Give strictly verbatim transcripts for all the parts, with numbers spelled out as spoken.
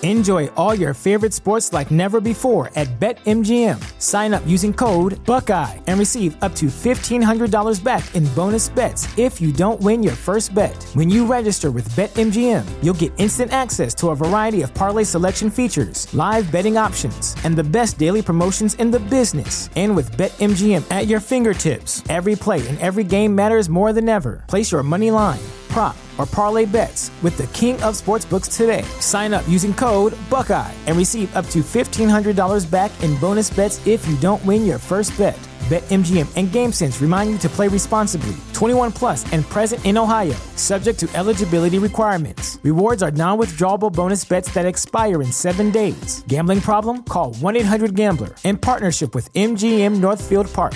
Enjoy all your favorite sports like never before at BetMGM. Sign up using code Buckeye and receive up to fifteen hundred dollars back in bonus bets if you don't win your first bet. When you register with BetMGM, you'll get instant access to a variety of parlay selection features, live betting options, and the best daily promotions in the business. And with BetMGM at your fingertips, every play and every game matters more than ever. Place your money line, prop, or parlay bets with the king of sportsbooks today. Sign up using code Buckeye and receive up to fifteen hundred dollars back in bonus bets if you don't win your first bet. BetMGM and GameSense remind you to play responsibly. twenty-one plus and present in Ohio, subject to eligibility requirements. Rewards are non-withdrawable bonus bets that expire in seven days. Gambling problem? Call one eight hundred gambler in partnership with M G M Northfield Park.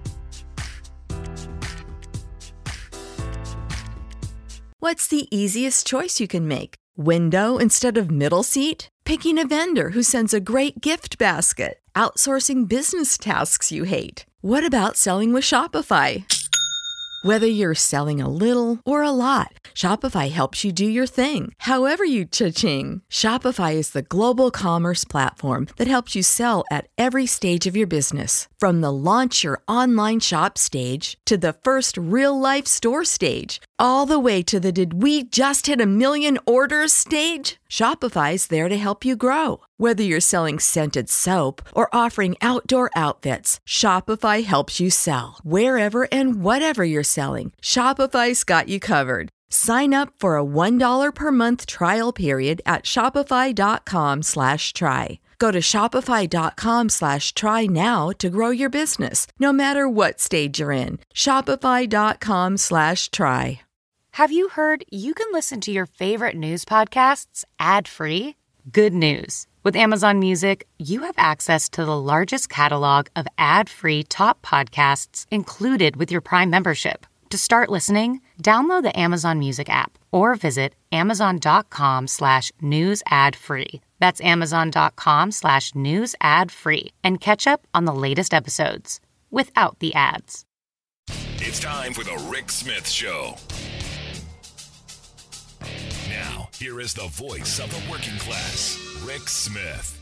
What's the easiest choice you can make? Window instead of middle seat? Picking a vendor who sends a great gift basket? Outsourcing business tasks you hate? What about selling with Shopify? Whether you're selling a little or a lot, Shopify helps you do your thing, however you cha-ching. Shopify is the global commerce platform that helps you sell at every stage of your business. From the launch your online shop stage to the first real-life store stage, all the way to the did we just hit a million orders stage. Shopify's there to help you grow. Whether you're selling scented soap or offering outdoor outfits, Shopify helps you sell. Wherever and whatever you're selling, Shopify's got you covered. Sign up for a one dollar per month trial period at shopify.com slash try. Go to shopify.com slash try now to grow your business, no matter what stage you're in. Shopify.com slash try. Have you heard you can listen to your favorite news podcasts ad-free? Good news. With Amazon Music, you have access to the largest catalog of ad-free top podcasts included with your Prime membership. To start listening, download the Amazon Music app or visit amazon.com slash news ad free. That's amazon.com slash news ad free and catch up on the latest episodes without the ads. It's time for the Rick Smith Show. Now, here is the voice of the working class, Rick Smith.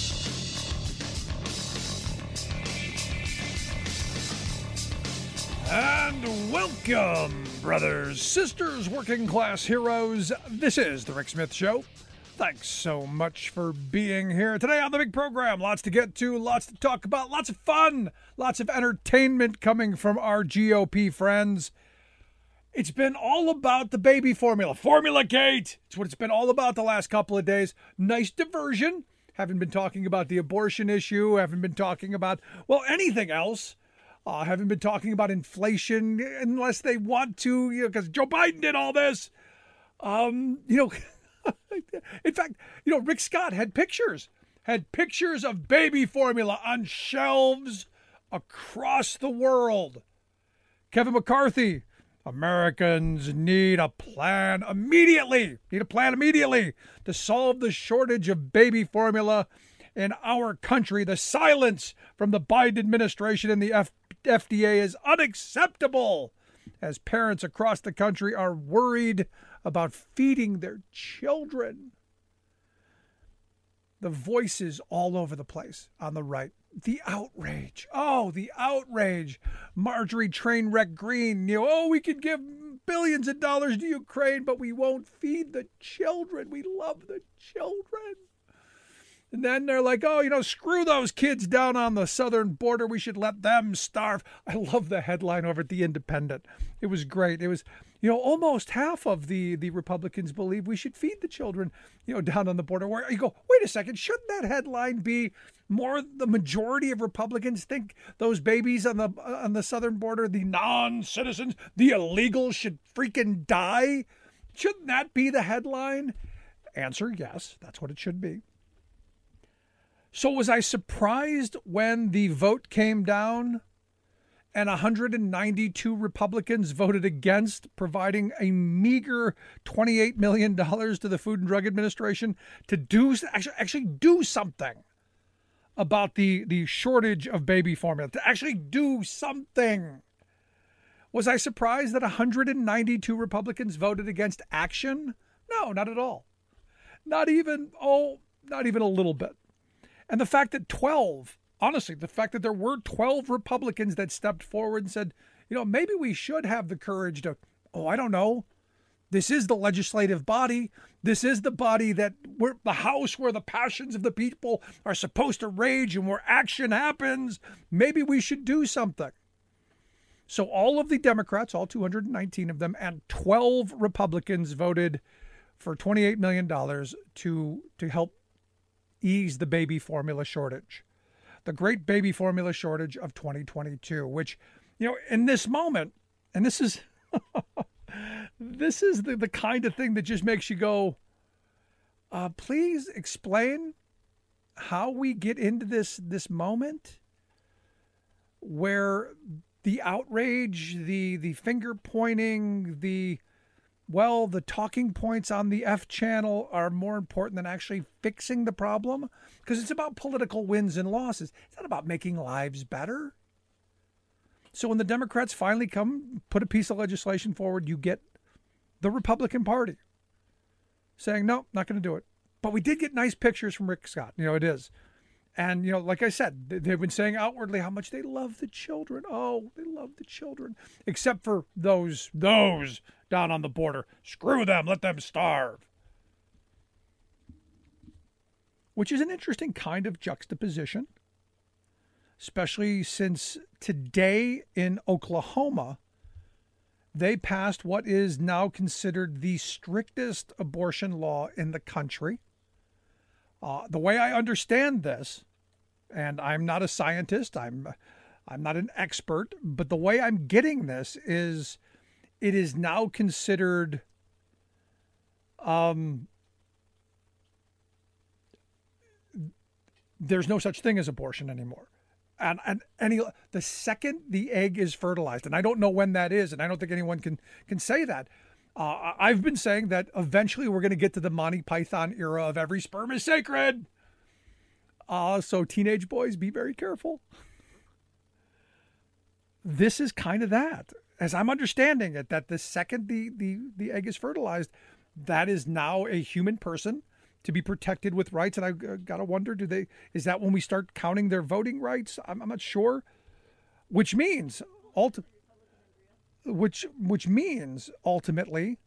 And welcome, brothers, sisters, working class heroes. This is the Rick Smith Show. Thanks so much for being here today on the big program. Lots to get to, lots to talk about, lots of fun, lots of entertainment coming from our G O P friends. It's been all about the baby formula, Formula Gate. It's what it's been all about the last couple of days. Nice diversion. Haven't been talking about the abortion issue. Haven't been talking about, well, anything else. Uh, haven't been talking about inflation unless they want to, you know, because Joe Biden did all this. Um, you know, in fact, you know, Rick Scott had pictures, had pictures of baby formula on shelves across the world. Kevin McCarthy, Americans need a plan immediately, need a plan immediately to solve the shortage of baby formula in our country. The silence from the Biden administration and the F- FDA is unacceptable as parents across the country are worried about feeding their children. The voices all over the place on the right. The outrage. Oh, the outrage. Marjorie Trainwreck Green. You know, oh, we could give billions of dollars to Ukraine, but we won't feed the children. We love the children. And then they're like, oh, you know, screw those kids down on the southern border. We should let them starve. I love the headline over at The Independent. It was great. It was, you know, almost half of the, the Republicans believe we should feed the children, you know, down on the border. Where you go, wait a second, shouldn't that headline be more the majority of Republicans think those babies on the on the southern border, the non-citizens, the illegals should freaking die? Shouldn't that be the headline? Answer, yes, that's what it should be. So was I surprised when the vote came down and one hundred ninety-two Republicans voted against providing a meager twenty-eight million dollars to the Food and Drug Administration to do actually, actually do something about the, the shortage of baby formula, to actually do something? Was I surprised that one hundred ninety-two Republicans voted against action? No, not at all. Not even, oh, Not even a little bit. And the fact that twelve, honestly, the fact that there were twelve Republicans that stepped forward and said, you know, maybe we should have the courage to, oh, I don't know. This is the legislative body. This is the body that we're the House where the passions of the people are supposed to rage and where action happens. Maybe we should do something. So all of the Democrats, all two hundred nineteen of them, and twelve Republicans voted for twenty-eight million dollars to, to help ease the baby formula shortage, the great baby formula shortage of twenty twenty-two, which, you know, in this moment, and this is... This is the, the kind of thing that just makes you go, uh, please explain how we get into this this moment where the outrage, the the finger pointing, the, well, the talking points on the F channel are more important than actually fixing the problem, because it's about political wins and losses. It's not about making lives better. So when the Democrats finally come, put a piece of legislation forward, you get the Republican Party saying, no, not going to do it. But we did get nice pictures from Rick Scott. You know, it is. And, you know, like I said, they've been saying outwardly how much they love the children. Oh, they love the children. Except for those, those down on the border. Screw them. Let them starve. Which is an interesting kind of juxtaposition, especially since today in Oklahoma, they passed what is now considered the strictest abortion law in the country. Uh, the way I understand this, and I'm not a scientist, I'm I'm not an expert, but the way I'm getting this is it is now considered um, there's no such thing as abortion anymore. And, and any the second the egg is fertilized, and I don't know when that is, and I don't think anyone can can say that. Uh, I've been saying that eventually we're going to get to the Monty Python era of every sperm is sacred. Uh, so teenage boys, be very careful. This is kind of that, as I'm understanding it, that the second the the the egg is fertilized, that is now a human person to be protected with rights. And I've got to wonder, do they, is that when we start counting their voting rights? I'm, I'm not sure, which means, ulti- which, which means ultimately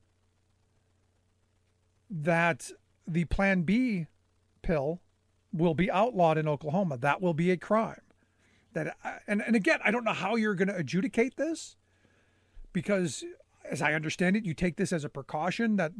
that the Plan B pill will be outlawed in Oklahoma. That will be a crime. That, and, and again, I don't know how you're going to adjudicate this, because as I understand it, you take this as a precaution that,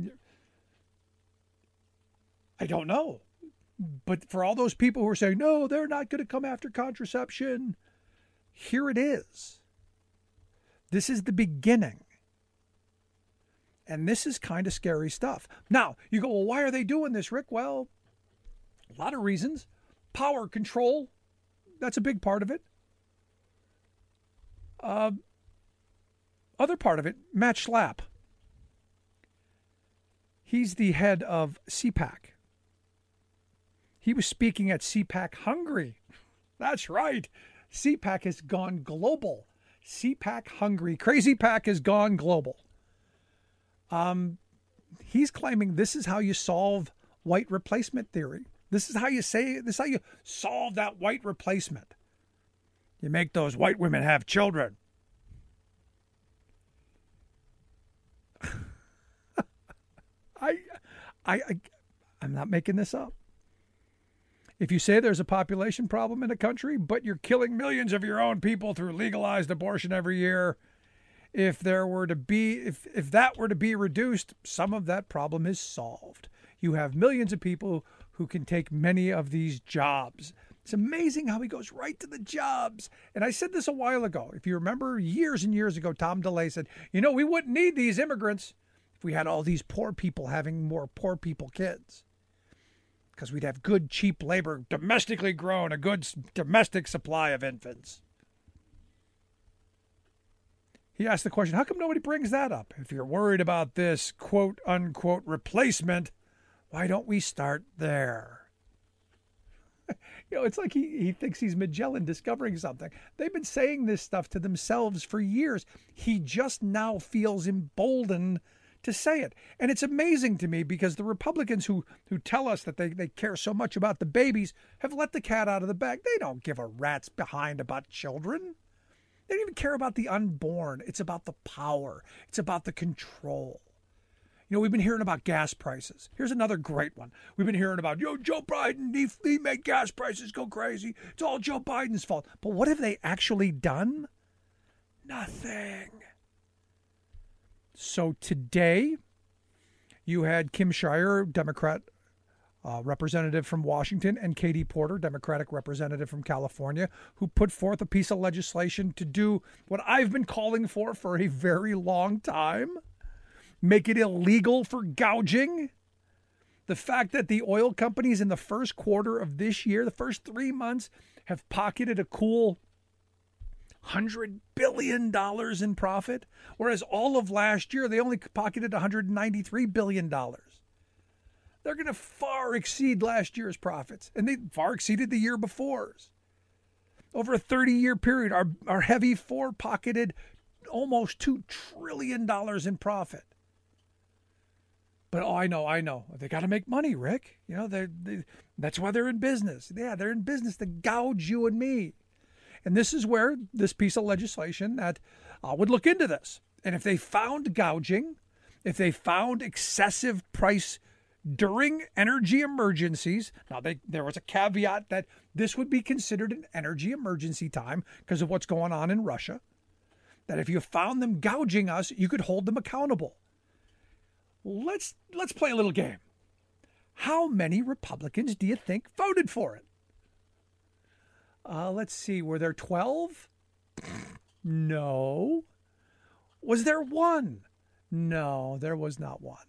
I don't know. But for all those people who are saying, no, they're not going to come after contraception, here it is. This is the beginning. And this is kind of scary stuff. Now, you go, well, why are they doing this, Rick? Well, a lot of reasons. Power control, that's a big part of it. Uh, other part of it, Matt Schlapp. He's the head of C PAC. He was speaking at C PAC Hungary. That's right. C PAC has gone global. C PAC Hungary. Crazy Pac has gone global. Um, he's claiming this is how you solve white replacement theory. This is how you say, this is how you solve that white replacement. You make those white women have children. I, I, I, I'm not making this up. If you say there's a population problem in a country, but you're killing millions of your own people through legalized abortion every year, if there were to be, if, if that were to be reduced, some of that problem is solved. You have millions of people who can take many of these jobs. It's amazing how he goes right to the jobs. And I said this a while ago. If you remember, years and years ago, Tom DeLay said, you know, we wouldn't need these immigrants if we had all these poor people having more poor people kids. Because we'd have good, cheap labor, domestically grown, a good domestic supply of infants. He asked the question, how come nobody brings that up? If you're worried about this quote unquote replacement, why don't we start there? You know, it's like he, he thinks he's Magellan discovering something. They've been saying this stuff to themselves for years. He just now feels emboldened to say it. And it's amazing to me because the Republicans who, who tell us that they, they care so much about the babies have let the cat out of the bag. They don't give a rat's behind about children. They don't even care about the unborn. It's about the power. It's about the control. You know, we've been hearing about gas prices. Here's another great one. We've been hearing about, yo, Joe Biden, he, he made gas prices go crazy. It's all Joe Biden's fault. But what have they actually done? Nothing. So today, you had Kim Schreier, Democrat uh, representative from Washington, and Katie Porter, Democratic representative from California, who put forth a piece of legislation to do what I've been calling for for a very long time. Make it illegal for gouging. The fact that the oil companies in the first quarter of this year, the first three months, have pocketed a cool one hundred billion dollars in profit, whereas all of last year they only pocketed one hundred ninety-three billion dollars. They're going to far exceed last year's profits, and they far exceeded the year before's. Over a thirty-year period, our, our heavy four pocketed almost two trillion dollars in profit. But oh, I know, I know. They got to make money, Rick. You know, they're, they, that's why they're in business. Yeah, they're in business to gouge you and me. And this is where this piece of legislation that uh, would look into this. And if they found gouging, if they found excessive price during energy emergencies, now they, there was a caveat that this would be considered an energy emergency time because of what's going on in Russia, that if you found them gouging us, you could hold them accountable. Let's let's play a little game. How many Republicans do you think voted for it? Uh, let's see. Were there twelve? No. Was there one? No, there was not one.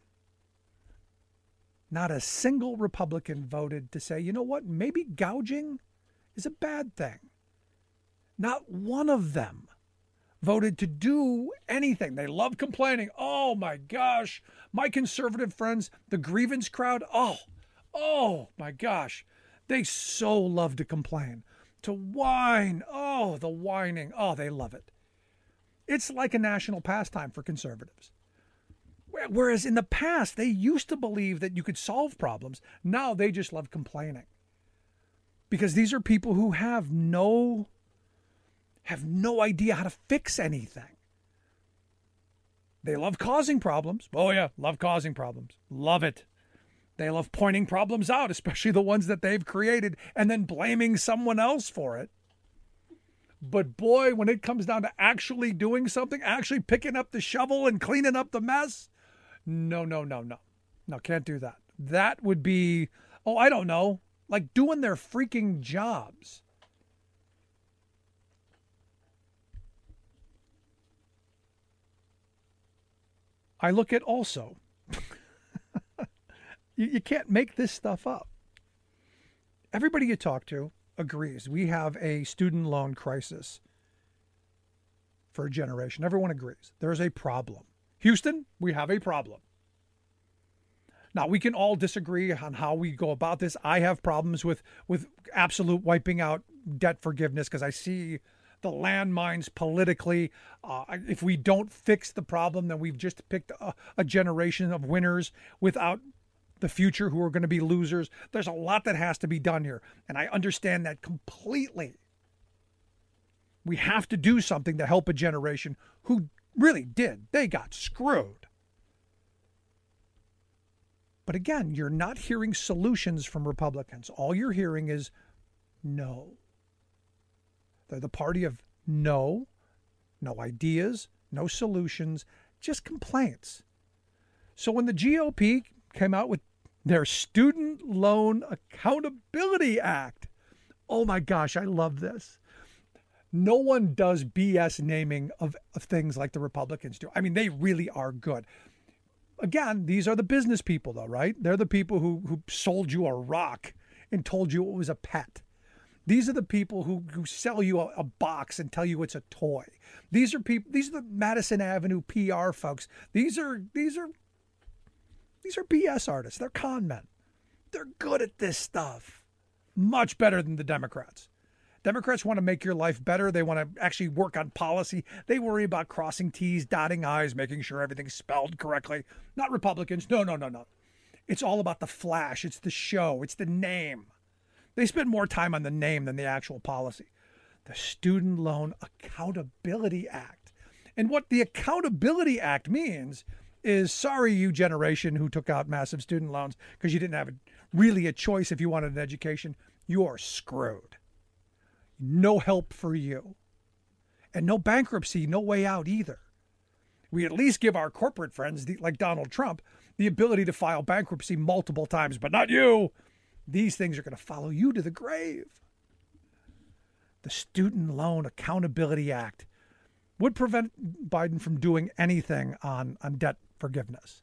Not a single Republican voted to say, you know what, maybe gouging is a bad thing. Not one of them voted to do anything. They love complaining. Oh my gosh, my conservative friends, the grievance crowd, oh, oh my gosh, they so love to complain, to whine. Oh, the whining. Oh, they love it. It's like a national pastime for conservatives. Whereas in the past, they used to believe that you could solve problems. Now they just love complaining. Because these are people who have no have no idea how to fix anything. They love causing problems. Oh yeah, love causing problems. Love it. They love pointing problems out, especially the ones that they've created, and then blaming someone else for it. But boy, when it comes down to actually doing something, actually picking up the shovel and cleaning up the mess, no, no, no, no. No, can't do that. That would be, oh, I don't know, like doing their freaking jobs. I look at also, you, you can't make this stuff up. Everybody you talk to agrees we have a student loan crisis for a generation. Everyone agrees. There's a problem. Houston, we have a problem. Now, we can all disagree on how we go about this. I have problems with, with absolute wiping out debt forgiveness because I see the landmines politically. Uh, if we don't fix the problem, then we've just picked a, a generation of winners without the future who are going to be losers. There's a lot that has to be done here, and I understand that completely. We have to do something to help a generation who really did. They got screwed. But again, you're not hearing solutions from Republicans. All you're hearing is no. They're the party of no, no ideas, no solutions, just complaints. So when the G O P came out with their Student Loan Accountability Act, oh my gosh, I love this. No one does B S naming of, of things like the Republicans do. I mean, they really are good. Again, these are the business people, though, right? They're the people who, who sold you a rock and told you it was a pet. These are the people who, who sell you a, a box and tell you it's a toy. These are people. These are the Madison Avenue P R folks. These are these are these are B S artists. They're con men. They're good at this stuff, much better than the Democrats. Democrats want to make your life better. They want to actually work on policy. They worry about crossing T's, dotting I's, making sure everything's spelled correctly. Not Republicans. No, no, no, no. It's all about the flash. It's the show. It's the name. They spend more time on the name than the actual policy. The Student Loan Accountability Act. And what the Accountability Act means is, sorry, you generation who took out massive student loans because you didn't have a, really a choice if you wanted an education, you are screwed. No help for you. And no bankruptcy, no way out either. We at least give our corporate friends, like Donald Trump, the ability to file bankruptcy multiple times, but not you. These things are going to follow you to the grave. The Student Loan Accountability Act would prevent Biden from doing anything on, on debt forgiveness.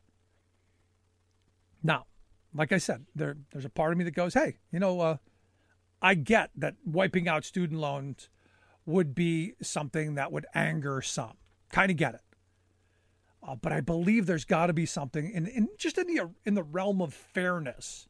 Now, like I said, there, there's a part of me that goes, hey, you know, uh, I get that wiping out student loans would be something that would anger some. Kind of get it. Uh, but I believe there's got to be something in, in just in the in the realm of fairness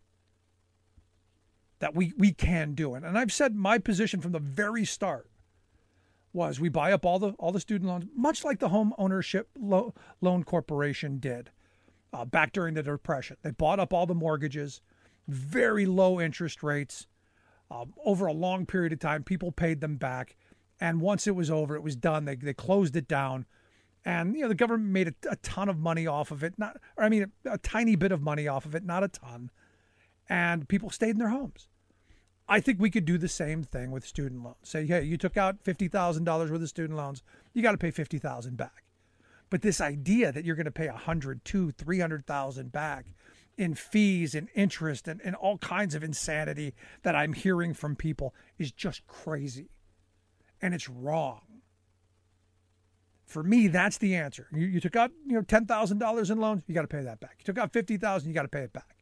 that we, we can do it. And I've said my position from the very start was we buy up all the all the student loans, much like the Home Ownership Lo- Loan Corporation did uh, back during the Depression. They bought up all the mortgages, very low interest rates. Um, over a long period of time, people paid them back. And once it was over, it was done. They they closed it down. And, you know, the government made a, a ton of money off of it. Not, or I mean, a, a tiny bit of money off of it, not a ton. And people stayed in their homes. I think we could do the same thing with student loans. Say, hey, you took out fifty thousand dollars worth of student loans. You got to pay fifty thousand dollars back. But this idea that you're going to pay one hundred thousand dollars, two hundred thousand dollars, three hundred thousand dollars back in fees and interest and, and all kinds of insanity that I'm hearing from people is just crazy. And it's wrong. For me, that's the answer. You, you took out, you know, ten thousand dollars in loans, you got to pay that back. You took out fifty thousand dollars, you got to pay it back.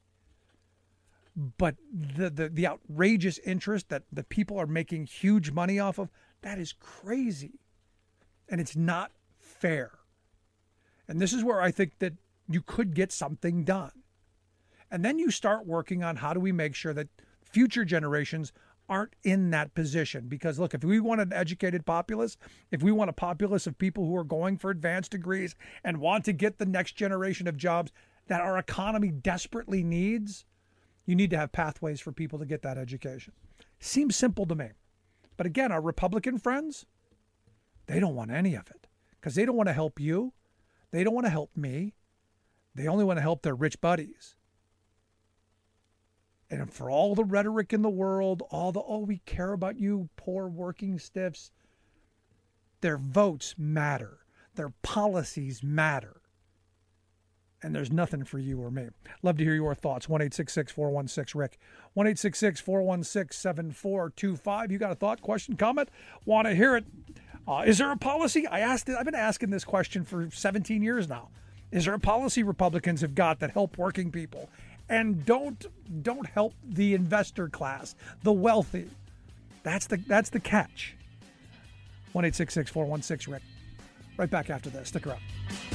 But the, the the outrageous interest that the people are making huge money off of, that is crazy. And it's not fair. And this is where I think that you could get something done. And then you start working on how do we make sure that future generations aren't in that position. Because look, if we want an educated populace, if we want a populace of people who are going for advanced degrees and want to get the next generation of jobs that our economy desperately needs, you need to have pathways for people to get that education. Seems simple to me. But again, our Republican friends, they don't want any of it because they don't want to help you. They don't want to help me. They only want to help their rich buddies. And for all the rhetoric in the world, all the, oh, we care about you poor working stiffs, their votes matter. Their policies matter. And there's nothing for you or me. Love to hear your thoughts. one eight six six, four one six, R I C K. one eight six six, four one six, seven four two five. You got a thought, question, comment? Want to hear it? Uh, is there a policy? I asked it. I've been asking this question for seventeen years now. Is there a policy Republicans have got that help working people and don't don't help the investor class, the wealthy? That's the that's the catch. one eight six six, four one six, R I C K. Right back after this. Stick around.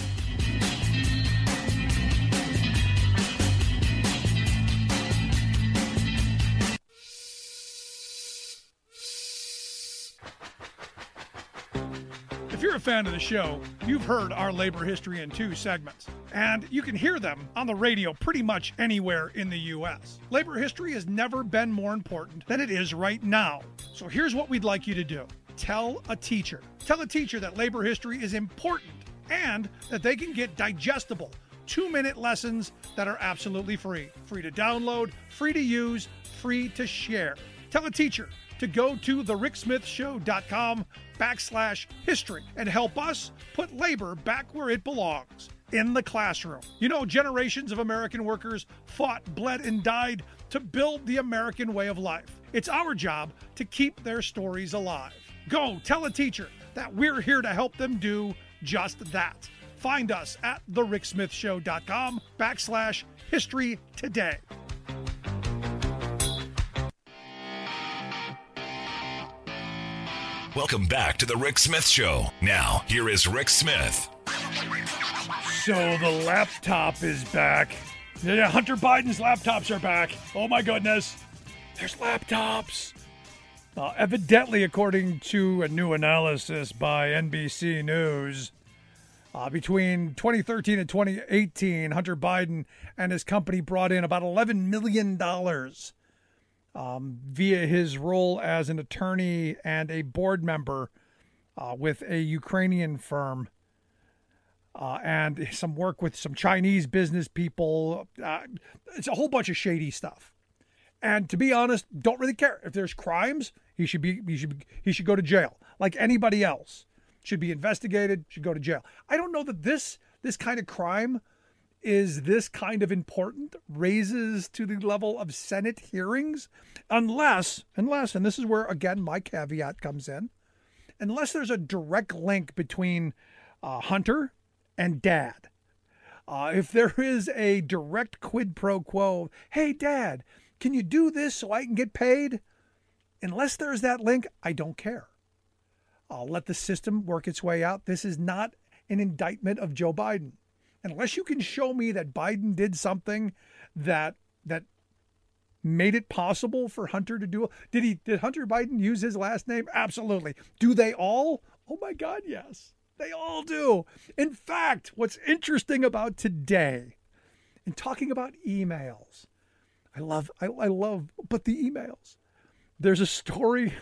If you're a fan of the show, you've heard our labor history in two segments, and you can hear them on the radio pretty much anywhere in the U S. Labor history has never been more important than it is right now. So here's what we'd like you to do. Tell a teacher. Tell a teacher that labor history is important and that they can get digestible two-minute lessons that are absolutely free. Free to download, free to use, free to share. Tell a teacher to go to the rick smith show dot com backslash history and help us put labor back where it belongs, in the classroom. You know, generations of American workers fought, bled, and died to build the American way of life. It's our job to keep their stories alive. Go tell a teacher that we're here to help them do just that. Find us at the rick smith show dot com backslash history today. Welcome back to the Rick Smith Show. Now, here is Rick Smith. So the laptop is back. Yeah, Hunter Biden's laptops are back. Oh my goodness. There's laptops. Uh, evidently, according to a new analysis by N B C News, uh, between twenty thirteen and twenty eighteen, Hunter Biden and his company brought in about eleven million dollars um, via his role as an attorney and a board member uh, with a Ukrainian firm. Uh, and some work with some Chinese business people. Uh, it's a whole bunch of shady stuff. And to be honest, don't really care. If there's crimes, he should be he should he should go to jail like anybody else. Should be investigated, should go to jail. I don't know that this this kind of crime is this kind of important, raises to the level of Senate hearings, unless unless and this is where again my caveat comes in, unless there's a direct link between uh, Hunter and Dad. Uh, if there is a direct quid pro quo, hey, Dad, can you do this so I can get paid? Unless there's that link, I don't care. I'll let the system work its way out. This is not an indictment of Joe Biden. Unless you can show me that Biden did something that that made it possible for Hunter to do. Did he? Did Hunter Biden use his last name? Absolutely. Do they all? Oh my God, yes. They all do. In fact, what's interesting about today, in talking about emails, I love, I, I love, but the emails. There's a story.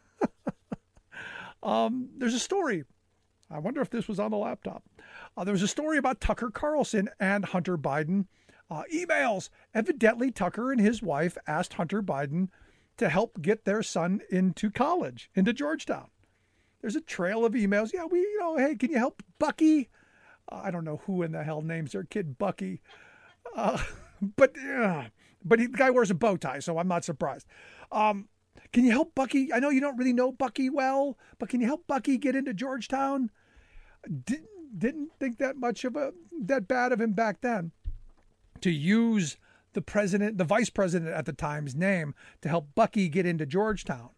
um, there's a story. I wonder if this was on the laptop. Uh, there was a story about Tucker Carlson and Hunter Biden. Uh, emails. Evidently, Tucker and his wife asked Hunter Biden to help get their son into college, into Georgetown. There's a trail of emails. Yeah, we, you know, hey, can you help Bucky? Uh, I don't know who in the hell names their kid Bucky. Uh, but uh, but he, the guy wears a bow tie, so I'm not surprised. Um, can you help Bucky? I know you don't really know Bucky well, but can you help Bucky get into Georgetown? Didn't didn't think that much of a that bad of him back then to use the president, the vice president at the time's name to help Bucky get into Georgetown.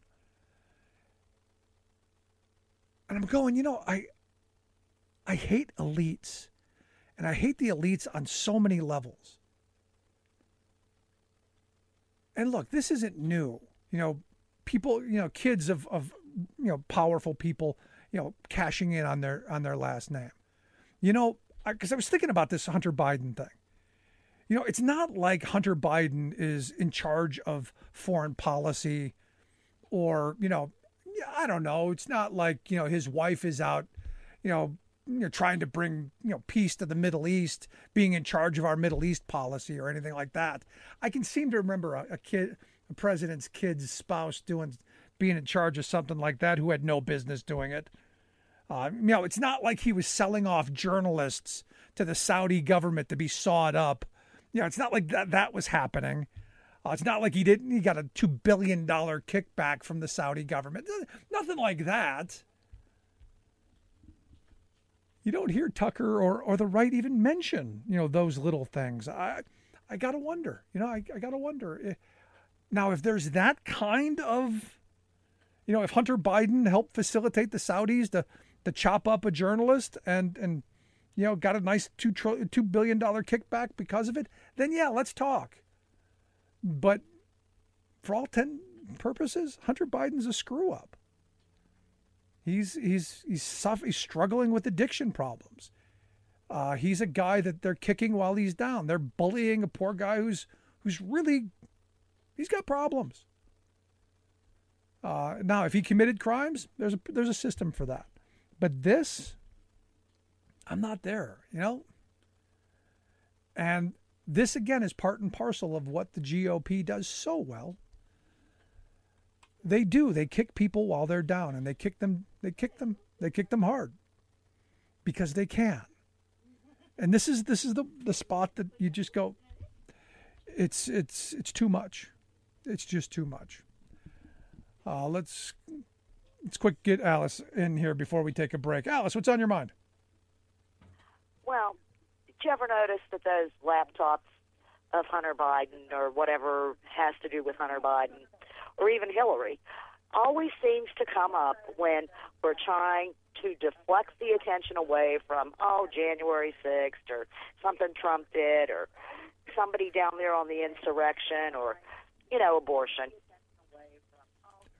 And I'm going, you know, I I hate elites. And I hate the elites on so many levels. And look, this isn't new. You know, people, you know, kids of, of you know, powerful people, you know, cashing in on their on their last name. You know, because I, I was thinking about this Hunter Biden thing. You know, it's not like Hunter Biden is in charge of foreign policy or, you know, I don't know. It's not like, you know, his wife is out, you know, you know, trying to bring, you know, peace to the Middle East, being in charge of our Middle East policy or anything like that. I can seem to remember a, a kid, a president's kid's spouse doing, being in charge of something like that who had no business doing it. Uh, you know, it's not like he was selling off journalists to the Saudi government to be sawed up. You know, it's not like that, that was happening. Uh, it's not like he didn't. He got a two billion dollar kickback from the Saudi government. Nothing like that. You don't hear Tucker or, or the right even mention, you know, those little things. I I gotta wonder. You know, I, I gotta wonder. Now, if there's that kind of, you know, if Hunter Biden helped facilitate the Saudis to to chop up a journalist and and you know got a nice two two billion dollar kickback because of it, then yeah, let's talk. But for all ten purposes, Hunter Biden's a screw up. He's he's he's suff- he's struggling with addiction problems. Uh, he's a guy that they're kicking while he's down. They're bullying a poor guy who's who's really he's got problems. Uh, now, if he committed crimes, there's a there's a system for that. But this, I'm not there, you know. And this, again, is part and parcel of what the G O P does so well. They do. They kick people while they're down, and they kick them. They kick them. They kick them hard because they can. And this is this is the, the spot that you just go. It's it's it's too much. It's just too much. Uh, let's let's quick get Alice in here before we take a break. Alice, what's on your mind? Well, did you ever notice that those laptops of Hunter Biden or whatever has to do with Hunter Biden or even Hillary always seems to come up when we're trying to deflect the attention away from, oh, January sixth or something Trump did or somebody down there on the insurrection or, you know, abortion.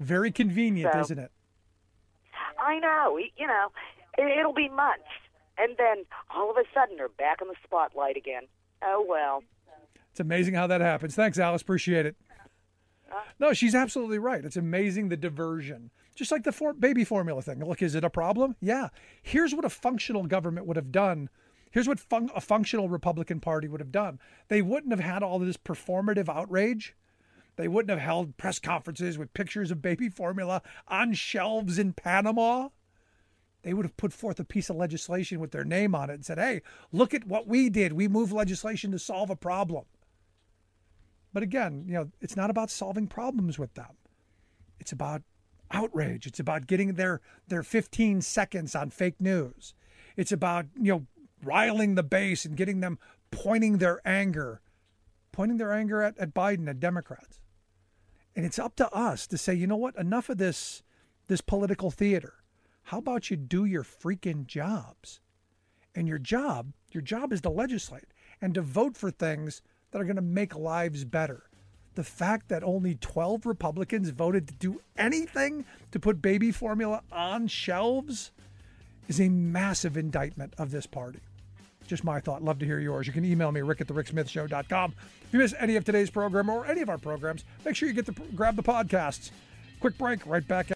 Very convenient, So- isn't it? I know. You know, it, it'll be months. And then all of a sudden they're back in the spotlight again. Oh, well. It's amazing how that happens. Thanks, Alice. Appreciate it. No, she's absolutely right. It's amazing the diversion. Just like the for- baby formula thing. Look, is it a problem? Yeah. Here's what a functional government would have done. Here's what fun- a functional Republican Party would have done. They wouldn't have had all this performative outrage. They wouldn't have held press conferences with pictures of baby formula on shelves in Panama. They would have put forth a piece of legislation with their name on it and said, hey, look at what we did. We moved legislation to solve a problem. But again, you know, it's not about solving problems with them. It's about outrage. It's about getting their, their fifteen seconds on fake news. It's about, you know, riling the base and getting them pointing their anger, pointing their anger at, at Biden and Democrats. And it's up to us to say, you know what, enough of this, this political theater. How about you do your freaking jobs? And your job, your job is to legislate and to vote for things that are going to make lives better. The fact that only twelve Republicans voted to do anything to put baby formula on shelves is a massive indictment of this party. Just my thought. Love to hear yours. You can email me, rick at the rick smith show dot com. If you miss any of today's program or any of our programs, make sure you get the grab the podcasts. Quick break, right back.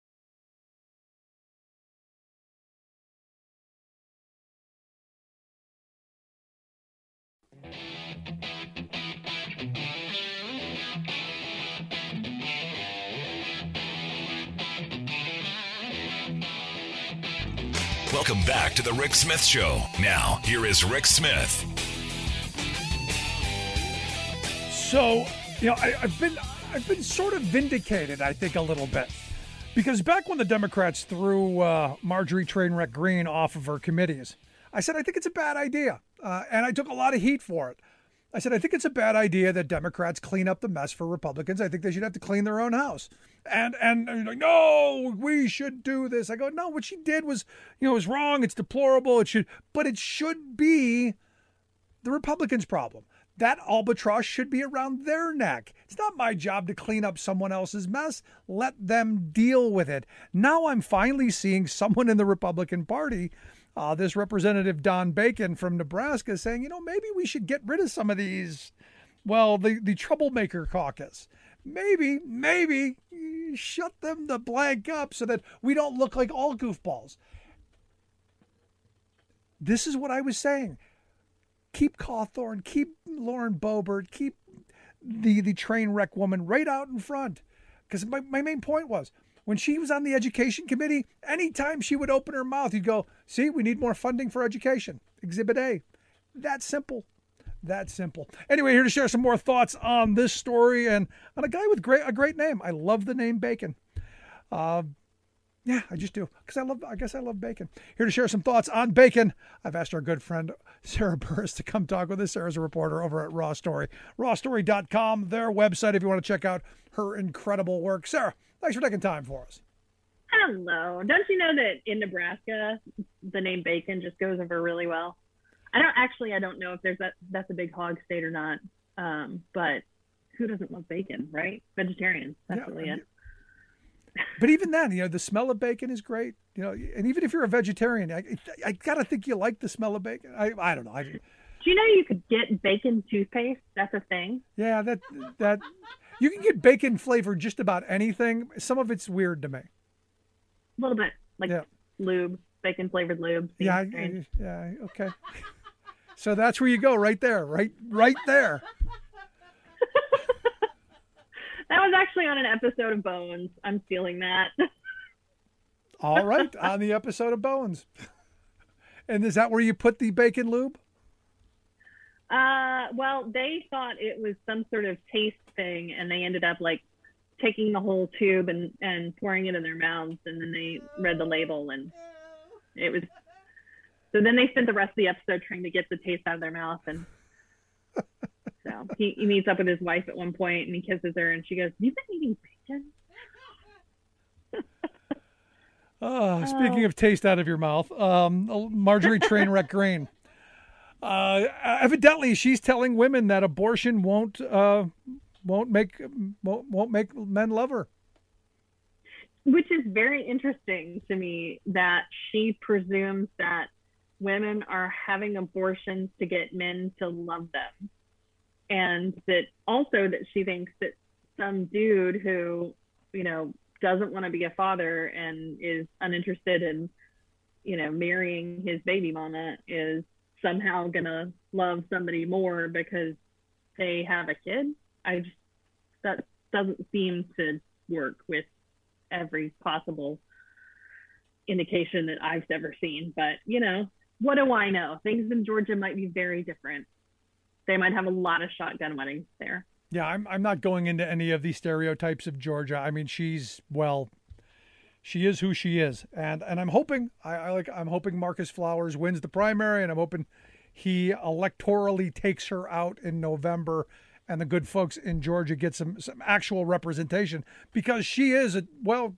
Welcome back to the Rick Smith Show. Now, here is Rick Smith. So, you know, I, I've been I've been sort of vindicated, I think, a little bit. Because back when the Democrats threw uh, Marjorie Trainwreck Green off of her committees, I said, I think it's a bad idea. Uh, and I took a lot of heat for it. I said, I think it's a bad idea that Democrats clean up the mess for Republicans. I think they should have to clean their own house. And and, and like, no, we should do this. I go, no, what she did was, you know, was wrong. It's deplorable. It should, but it should be the Republicans' problem. That albatross should be around their neck. It's not my job to clean up someone else's mess. Let them deal with it. Now I'm finally seeing someone in the Republican Party, uh, this Representative Don Bacon from Nebraska, saying, you know, maybe we should get rid of some of these, well, the, the troublemaker caucus. Maybe, maybe shut them the blank up so that we don't look like all goofballs. This is what I was saying. Keep Cawthorn, keep Lauren Boebert, keep the, the train wreck woman right out in front. Because my, my main point was, when she was on the education committee, anytime she would open her mouth, you'd go, see, we need more funding for education. Exhibit A. That simple. That simple. Anyway, here to share some more thoughts on this story and on a guy with great a great name. I love the name Bacon. Uh, yeah, I just do. Because I love, I guess I love bacon. Here to share some thoughts on bacon, I've asked our good friend Sarah Burris to come talk with us. Sarah's a reporter over at Raw Story. raw story dot com, their website, if you want to check out her incredible work. Sarah, thanks for taking time for us. Hello. Don't you know that in Nebraska, the name Bacon just goes over really well? I don't actually, I don't know if there's that, that's a big hog state or not. Um, but who doesn't love bacon, right? Vegetarians. That's Yeah, really it. But even then, you know, the smell of bacon is great. You know, and even if you're a vegetarian, I, I gotta think you like the smell of bacon. I, I don't know. I, Do you know you could get bacon toothpaste? That's a thing. yeah, that that you can get bacon flavored just about anything. Some of it's weird to me. A little bit like Yeah. lube, bacon flavored lube. Yeah, I, I- yeah, okay. So that's where you go, right there, right, right there. That was actually on an episode of Bones. I'm stealing that. All right, on the episode of Bones. And is that where you put the bacon lube? Uh, well, they thought it was some sort of taste thing, and they ended up like taking the whole tube and, and pouring it in their mouths, and then they read the label, and it was. So then they spent the rest of the episode trying to get the taste out of their mouth, and so he, he meets up with his wife at one point, and he kisses her, and she goes, "You've been eating bacon?" Oh, speaking of taste out of your mouth, um, Marjorie Trainwreck Green. Uh, evidently, she's telling women that abortion won't uh, won't make won't, won't make men love her. which is very interesting to me that she presumes that women are having abortions to get men to love them. And that also that she thinks that some dude who, you know, doesn't want to be a father and is uninterested in, you know, marrying his baby mama is somehow gonna love somebody more because they have a kid. I just, that doesn't seem to work with every possible indication that I've ever seen. But, you know, what do I know? Things in Georgia might be very different. They might have a lot of shotgun weddings there. Yeah, I'm I'm not going into any of these stereotypes of Georgia. I mean, she's, well, she is who she is. And and I'm hoping I, I like I'm hoping Marcus Flowers wins the primary, and I'm hoping he electorally takes her out in November and the good folks in Georgia get some some actual representation, because she is a, well,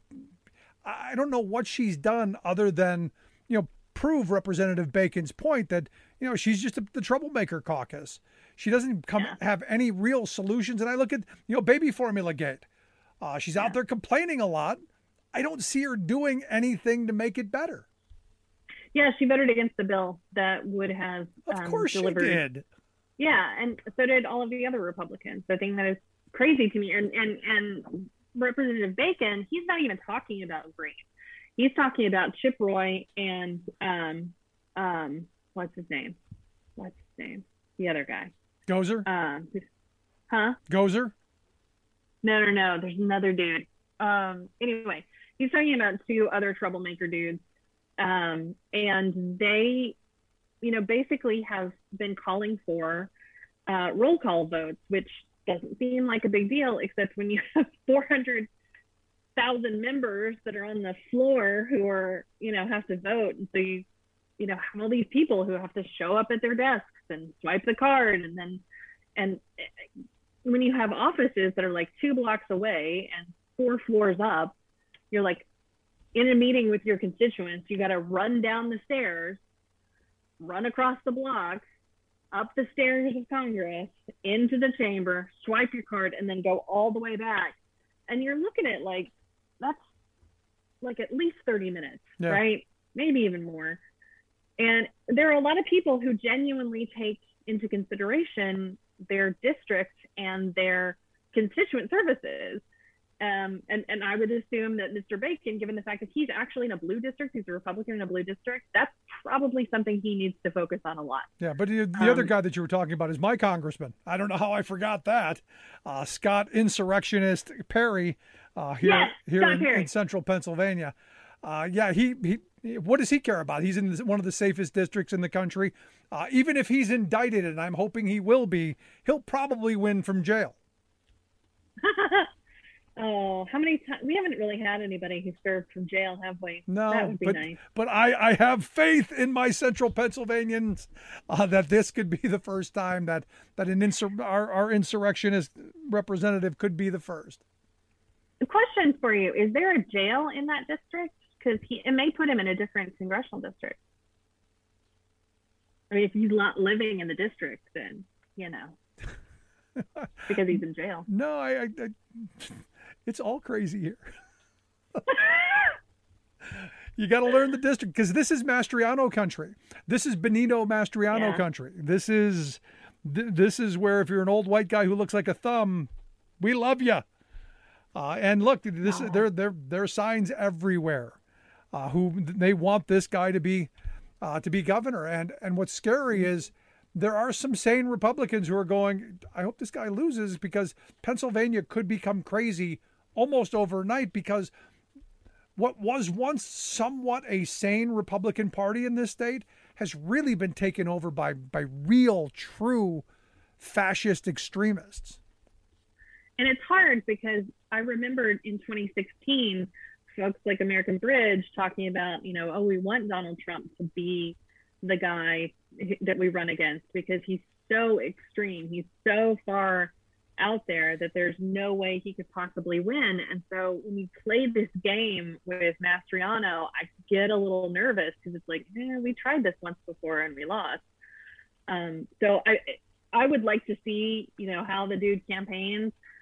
I don't know what she's done other than, you know, prove Representative Bacon's point that, you know, she's just a, the troublemaker caucus. She doesn't come Yeah. have any real solutions. And I look at, you know, baby formula gate. Uh, she's out Yeah. there complaining a lot. I don't see her doing anything to make it better. Yeah, she voted against the bill that would have Of um, course delivered. she did. Yeah, and so did all of the other Republicans. The thing that is crazy to me, and and and Representative Bacon, he's not even talking about Green. He's talking about Chip Roy and um um what's his name? What's his name? The other guy. Gozer? Um, huh? Gozer? No, no, no. There's another dude. Um, anyway, he's talking about two other troublemaker dudes, um, and they, you know, basically have been calling for uh, roll call votes, which doesn't seem like a big deal, except when you have four hundred thousand members that are on the floor who are, you know, have to vote, and so you, you know, have all these people who have to show up at their desks and swipe the card, and then, and when you have offices that are like two blocks away and four floors up, you're like in a meeting with your constituents, you got to run down the stairs, run across the block, up the stairs of Congress, into the chamber, swipe your card, and then go all the way back. And you're looking at like, that's like at least thirty minutes, Yeah. right? Maybe even more. And there are a lot of people who genuinely take into consideration their district and their constituent services. Um, and, and I would assume that Mister Bacon, given the fact that he's actually in a blue district, he's a Republican in a blue district, that's probably something he needs to focus on a lot. Yeah, but the, the Um, other guy that you were talking about is my congressman. I don't know how I forgot that. Uh, Scott Insurrectionist Perry uh, here, Yes, here Scott in, Perry. in central Pennsylvania. Uh, yeah, he, he, what does he care about? He's in one of the safest districts in the country. Uh, even if he's indicted, and I'm hoping he will be, he'll probably win from jail. Oh, how many times? We haven't really had anybody who served from jail, have we? No, that would be but nice. but I, I have faith in my central Pennsylvanians uh, that this could be the first time that that an insur- our, our insurrectionist representative could be the first. The question for you, is there a jail in that district? Because he it may put him in a different congressional district. I mean, if he's not living in the district, then, you know, because he's in jail. No, I, I, I it's all crazy here. You got to learn the district, because this is Mastriano country. This is Benito Mastriano Yeah. country. This is th- this is where if you're an old white guy who looks like a thumb, we love you. Uh, and look, this Oh. there there there are signs everywhere uh, who they want this guy to be uh, to be governor. And and what's scary is there are some sane Republicans who are going, I hope this guy loses, because Pennsylvania could become crazy almost overnight, because what was once somewhat a sane Republican Party in this state has really been taken over by by real, true fascist extremists. And it's hard because I remembered in twenty sixteen, folks like American Bridge talking about, you know, oh, we want Donald Trump to be the guy that we run against because he's so extreme. He's so far out there that there's no way he could possibly win. And so when you play this game with Mastriano, I get a little nervous because it's like, eh, we tried this once before and we lost. Um, so I I would like to see, you know, how the dude campaigns.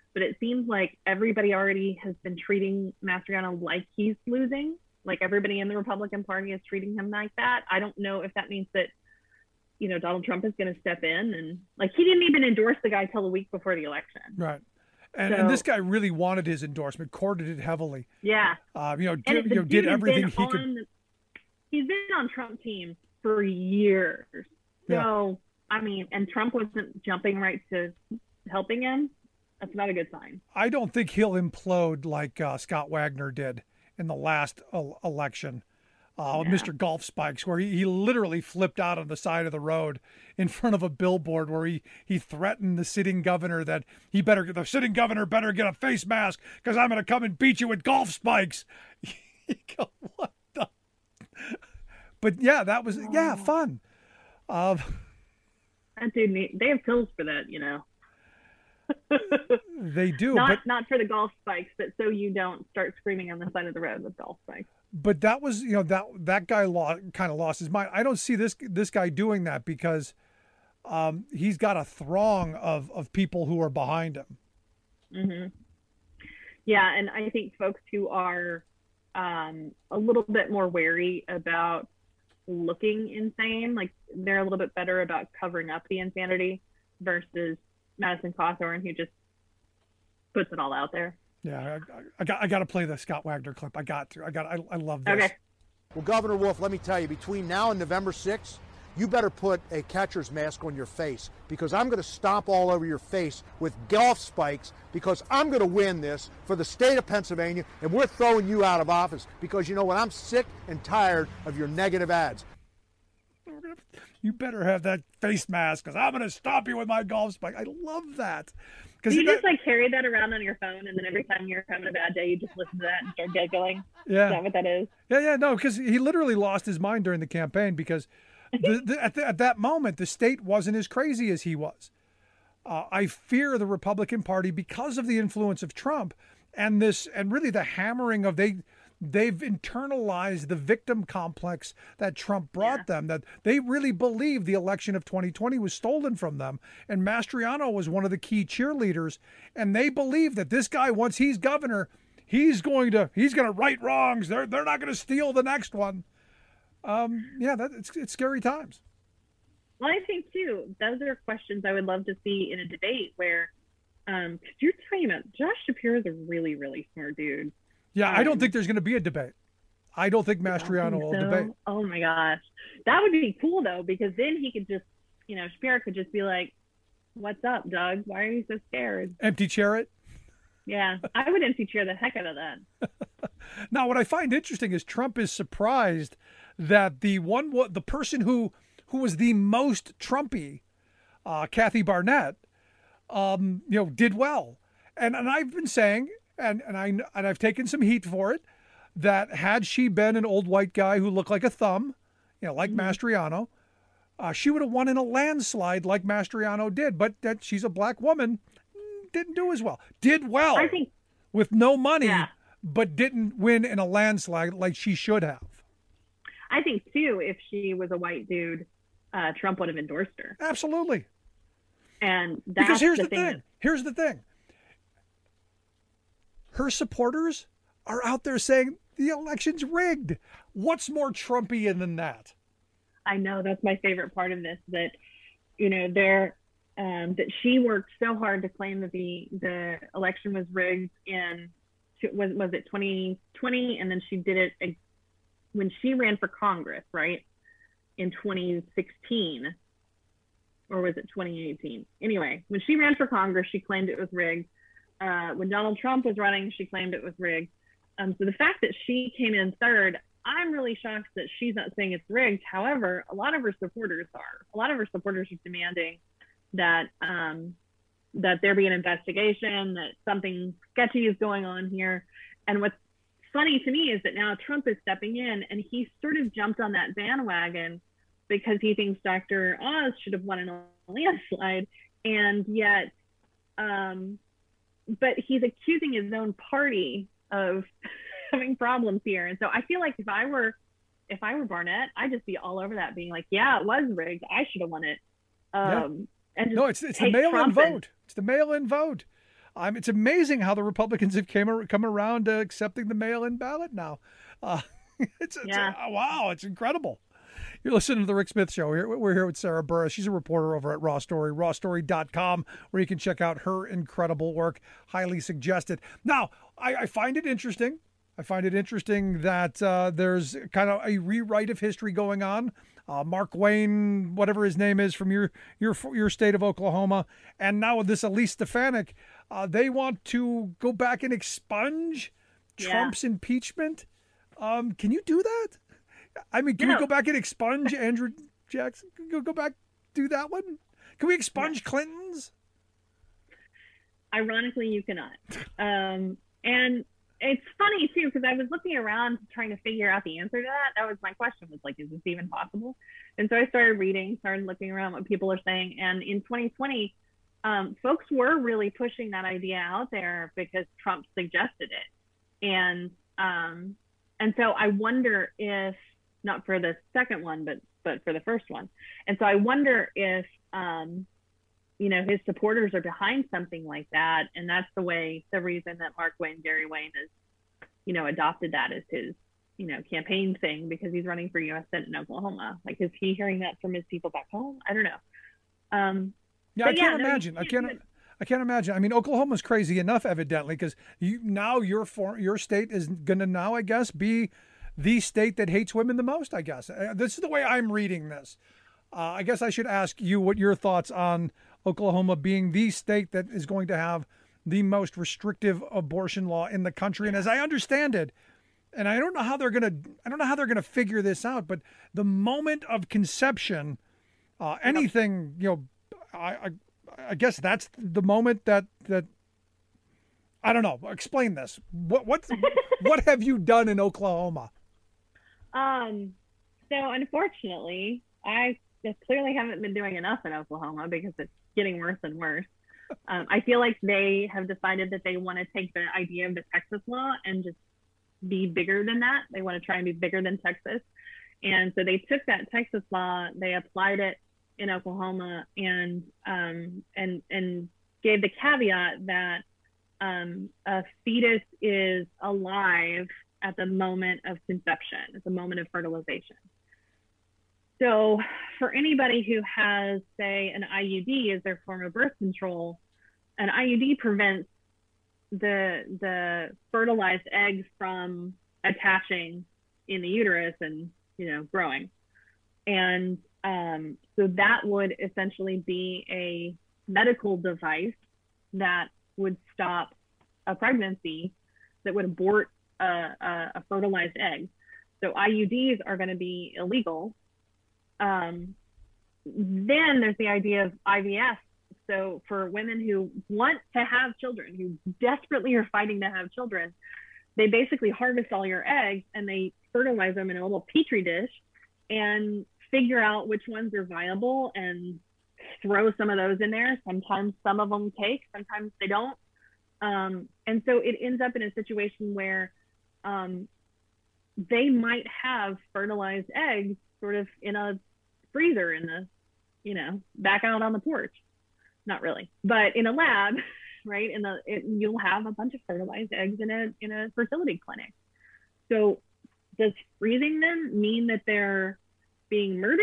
but it seems like everybody already has been treating Mastriano like he's losing. Like everybody in the Republican Party is treating him like that. I don't know if that means that, you know, Donald Trump is going to step in, and like he didn't even endorse the guy till a week before the election. Right. And, so, and this guy really wanted his endorsement, courted it heavily. Yeah. Uh, you know, And did, the you know, did dude has everything been he on- could. He's been on Trump team for years. So, I mean, and Trump wasn't jumping right to helping him. That's not a good sign. I don't think he'll implode like uh, Scott Wagner did in the last el- election. Uh, Yeah. Mister Golf Spikes, where he, he literally flipped out on the side of the road in front of a billboard where he, he threatened the sitting governor that he better, the sitting governor better get a face mask because I'm going to come and beat you with golf spikes. You go, what the? But yeah, that was, yeah, fun. Uh, That dude, need- they have pills for that, you know. they do, not but not for the golf spikes, but so you don't start screaming on the side of the road with golf spikes. but that was, you know, that that guy lost, kind of lost his mind. I don't see this this guy doing that because um, he's got a throng of of people who are behind him. Mm-hmm. Yeah, and I think folks who are um, a little bit more wary about looking insane, like they're a little bit better about covering up the insanity versus Madison Cawthorn, who just puts it all out there. Yeah, I, I got I got to play the Scott Wagner clip. I got to. I got. I, I love this. Okay. Well, Governor Wolf, let me tell you, between now and November sixth, you better put a catcher's mask on your face because I'm going to stomp all over your face with golf spikes because I'm going to win this for the state of Pennsylvania, and we're throwing you out of office because you know what? I'm sick and tired of your negative ads. You better have that face mask because I'm going to stop you with my golf spike. I love that. Do Because you just like carry that around on your phone, and then every time you're having a bad day, you just listen to that and start giggling? Yeah. Is that what that is? Yeah, yeah, no, because he literally lost his mind during the campaign because the, the, at, the, at that moment, the state wasn't as crazy as he was. Uh, I fear the Republican Party because of the influence of Trump and this, and really the hammering of they, they've internalized the victim complex that Trump brought Yeah. them, that they really believe the election of twenty twenty was stolen from them. And Mastriano was one of the key cheerleaders. And they believe that this guy, once he's governor, he's going to, he's going to right wrongs. They're, they're not going to steal the next one. Um, yeah, that it's, it's scary times. Well, I think too, those are questions I would love to see in a debate where, um, because you're talking about Josh Shapiro is a really, really smart dude. Yeah, I don't Um, think there's going to be a debate. I don't think I don't Mastriano think will so. debate. Oh my gosh, that would be cool though, because then he could just, you know, Shapiro could just be like, "What's up, Doug? Why are you so scared?" Empty chair it. Yeah, I would empty chair the heck out of that. Now, what I find interesting is Trump is surprised that the one, the person who who was the most Trumpy, uh, Kathy Barnett, um, you know, did well. And and I've been saying, and and I and I've taken some heat for it, that had she been an old white guy who looked like a thumb, you know, like mm-hmm. Mastriano, uh, she would have won in a landslide like Mastriano did. But that she's a black woman, didn't do as well. Did well I think with no money, yeah. but didn't win in a landslide like she should have. I think too, if she was a white dude, uh, Trump would have endorsed her. Absolutely. And that's because here's the, the thing. thing. That, here's the thing. Her supporters are out there saying the election's rigged. What's more Trumpian than that? I know, that's my favorite part of this, that, you know, they're, um, that she worked so hard to claim that the, the election was rigged in, was, was it twenty twenty? And then she did it a, when she ran for Congress, right? In twenty sixteen, or was it twenty eighteen? Anyway, when she ran for Congress, she claimed it was rigged. Uh, when Donald Trump was running, she claimed it was rigged. Um, so the fact that she came in third, I'm really shocked that she's not saying it's rigged. However, a lot of her supporters are. A lot of her supporters are demanding that um, that there be an investigation, that something sketchy is going on here. And what's funny to me is that now Trump is stepping in, and he sort of jumped on that bandwagon because he thinks Doctor Oz should have won in a landslide, and yet, um, but he's accusing his own party of having problems here. And so I feel like if I were, if I were Barnett, I'd just be all over that, being like, yeah, it was rigged. I should have won it. Um, yeah. and no, it's it's the mail-in vote. It's the mail-in vote. Um, it's amazing how the Republicans have came ar- come around to accepting the mail-in ballot now. Uh, it's, it's Yeah. a, wow, it's incredible. You're listening to the Rick Smith Show. We're we're here with Sarah Burris. She's a reporter over at Raw Story, raw story dot com, where you can check out her incredible work. Highly suggested. Now, I, I find it interesting. I find it interesting that uh, there's kind of a rewrite of history going on. Uh, Mark Wayne, whatever his name is, from your your your state of Oklahoma, and now with this Elise Stefanik, uh, they want to go back and expunge Yeah. Trump's impeachment. Um, can you do that? I mean, can No. we go back and expunge Andrew Jackson? Can we go, go back, do that one? Can we expunge Clinton's? Ironically, you cannot. Um, and it's funny too, because I was looking around trying to figure out the answer to that. That was my question, was like, is this even possible? And so I started reading, started looking around what people are saying. And in twenty twenty, um, folks were really pushing that idea out there because Trump suggested it. And um, and so I wonder if, not for the second one, but but for the first one. And so I wonder if, um, you know, his supporters are behind something like that. And that's the way, the reason that Mark Wayne, Gary Wayne has, you know, adopted that as his, you know, campaign thing, because he's running for U S Senate in Oklahoma. Like, is he hearing that from his people back home? I don't know. Um, Yeah, I but can't yeah, no, imagine. you I can't can't. do it. I can't imagine. I mean, Oklahoma's crazy enough, evidently, because you now your for, your state is going to now, I guess, be the state that hates women the most. I guess uh, this is the way I'm reading this. Uh, I guess I should ask you what your thoughts on Oklahoma being the state that is going to have the most restrictive abortion law in the country. And as I understand it, and I don't know how they're gonna, I don't know how they're gonna figure this out, but the moment of conception, uh, anything, you know, I, I, I guess that's the moment that that. I don't know. Explain this. What what what have you done in Oklahoma? Um, so unfortunately, I clearly haven't been doing enough in Oklahoma because it's getting worse and worse. Um, I feel like they have decided that they want to take the idea of the Texas law and just be bigger than that. They want to try and be bigger than Texas. And so they took that Texas law, they applied it in Oklahoma, and um, and and gave the caveat that um, a fetus is alive at the moment of conception, at the moment of fertilization. So for anybody who has, say, an I U D as their form of birth control, an I U D prevents the the fertilized eggs from attaching in the uterus and, you know, growing. And um, so that would essentially be a medical device that would stop a pregnancy, that would abort a, a, a fertilized egg. So I U Ds are going to be illegal. Um, then there's the idea of I V F. So for women who want to have children, who desperately are fighting to have children, they basically harvest all your eggs and they fertilize them in a little petri dish and figure out which ones are viable and throw some of those in there. Sometimes some of them take, sometimes they don't. Um, and so it ends up in a situation where um, they might have fertilized eggs sort of in a freezer in the, you know, back out on the porch. Not really, but in a lab, right? In the, it, you'll have a bunch of fertilized eggs in a, in a fertility clinic. So does freezing them mean that they're being murdered?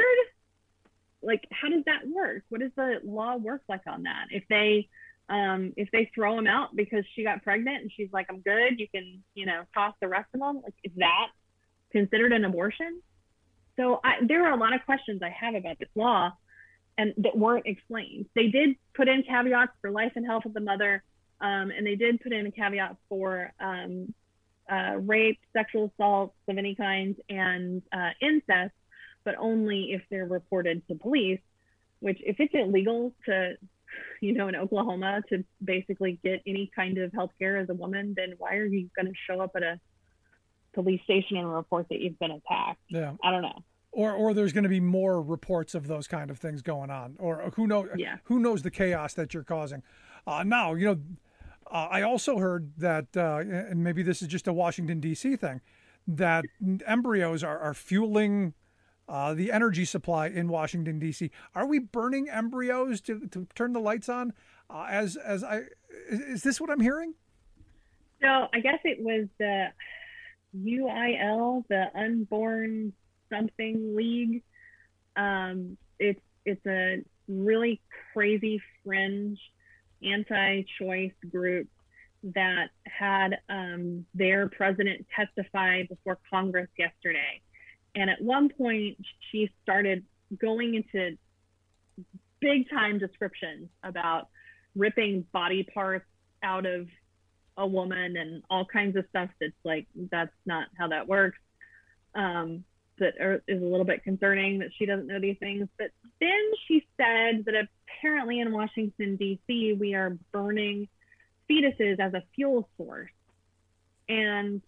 Like, how does that work? What does the law work like on that? If they, um, if they throw them out because she got pregnant and she's like, I'm good, you can, you know, toss the rest of them. Like, is that considered an abortion? So I, there are a lot of questions I have about this law and that weren't explained. They did put in caveats for life and health of the mother, um, and they did put in a caveat for um, uh, rape, sexual assaults of any kind, and uh, incest, but only if they're reported to police, which if it's illegal to, you know, in Oklahoma to basically get any kind of health care as a woman, then why are you going to show up at a police station and report that you've been attacked? Yeah. I don't know. Or, or there's going to be more reports of those kind of things going on, or who knows? Yeah. Who knows the chaos that you're causing? Uh, now, you know, uh, I also heard that, uh, and maybe this is just a Washington D C thing, that embryos are, are fueling uh, the energy supply in Washington D C. Are we burning embryos to to turn the lights on? Uh, as as I is, is this what I'm hearing? So I guess it was the U I L, the Unborn Something League. Um, it's it's a really crazy fringe anti-choice group that had um, their president testify before Congress yesterday. And at one point, she started going into big time descriptions about ripping body parts out of a woman and all kinds of stuff that's like, that's not how that works. Um, that are, is a little bit concerning that she doesn't know these things. But then she said that apparently in Washington, D C, we are burning fetuses as a fuel source. And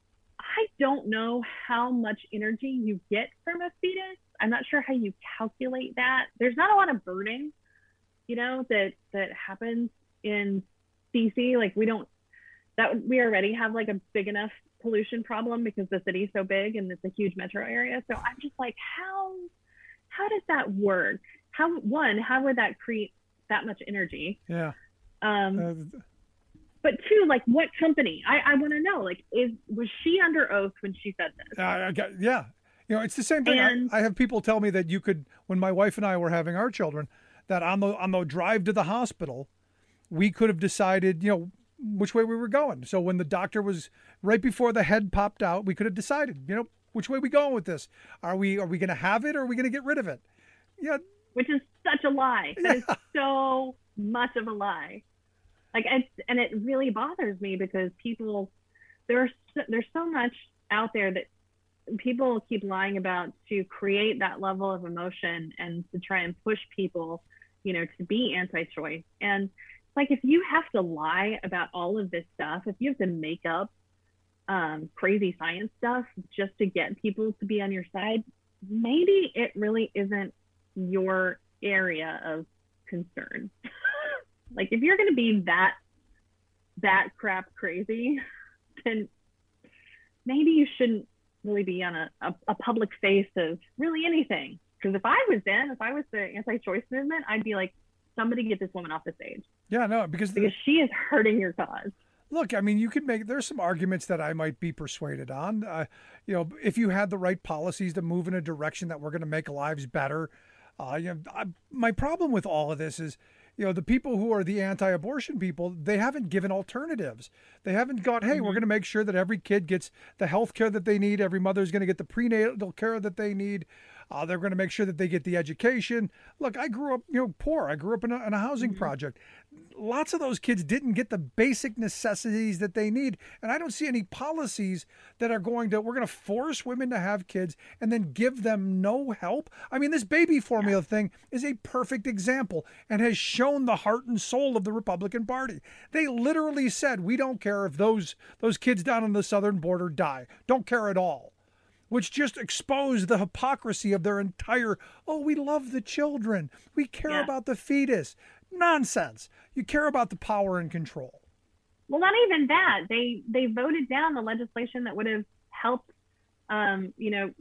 I don't know how much energy you get from a fetus. I'm not sure how you calculate that. There's not a lot of burning, you know, that, that happens in D C. Like we don't, that we already have like a big enough pollution problem because the city's so big and it's a huge metro area. So I'm just like, how, how does that work? How, one, how would that create that much energy? Yeah. Um, uh, but two, like what company? I, I want to know, like, is, was she under oath when she said this? Uh, I got, yeah. You know, it's the same thing. And, I, I have people tell me that you could, when my wife and I were having our children, that on the, on the drive to the hospital, we could have decided, you know, which way we were going. So when the doctor was right before the head popped out, we could have decided, you know, which way are we going with this? Are we are we going to have it or are we going to get rid of it? Yeah. Which is such a lie. That is so much of a lie. Like, it's, and it really bothers me because people, there's there's so much out there that people keep lying about to create that level of emotion and to try and push people, you know, to be anti-choice. And like, if you have to lie about all of this stuff, if you have to make up um, crazy science stuff just to get people to be on your side, maybe it really isn't your area of concern. Like, if you're going to be that, that crap crazy, then maybe you shouldn't really be on a, a, a public face of really anything. Because if I was in, if I was the anti-choice movement, I'd be like, somebody get this woman off the stage. Yeah, no, because because the, she is hurting your cause. Look, I mean, you could make, there's some arguments that I might be persuaded on. Uh, you know, if you had the right policies to move in a direction that we're going to make lives better. Uh, you know, I, my problem with all of this is, you know, the people who are the anti-abortion people, they haven't given alternatives. They haven't got, hey, mm-hmm. we're going to make sure that every kid gets the health care that they need. Every mother's going to get the prenatal care that they need. Uh, they're going to make sure that they get the education. Look, I grew up, you know, poor. I grew up in a, in a housing mm-hmm. project. Lots of those kids didn't get the basic necessities that they need. And I don't see any policies that are going to, we're going to force women to have kids and then give them no help. I mean, this baby formula yeah. thing is a perfect example and has shown the heart and soul of the Republican Party. They literally said, we don't care if those, those kids down on the southern border die. Don't care at all. Which just exposed the hypocrisy of their entire, oh, we love the children. We care yeah. about the fetus. Nonsense. You care about the power and control. Well, not even that. They they voted down the legislation that would have helped, um, you know,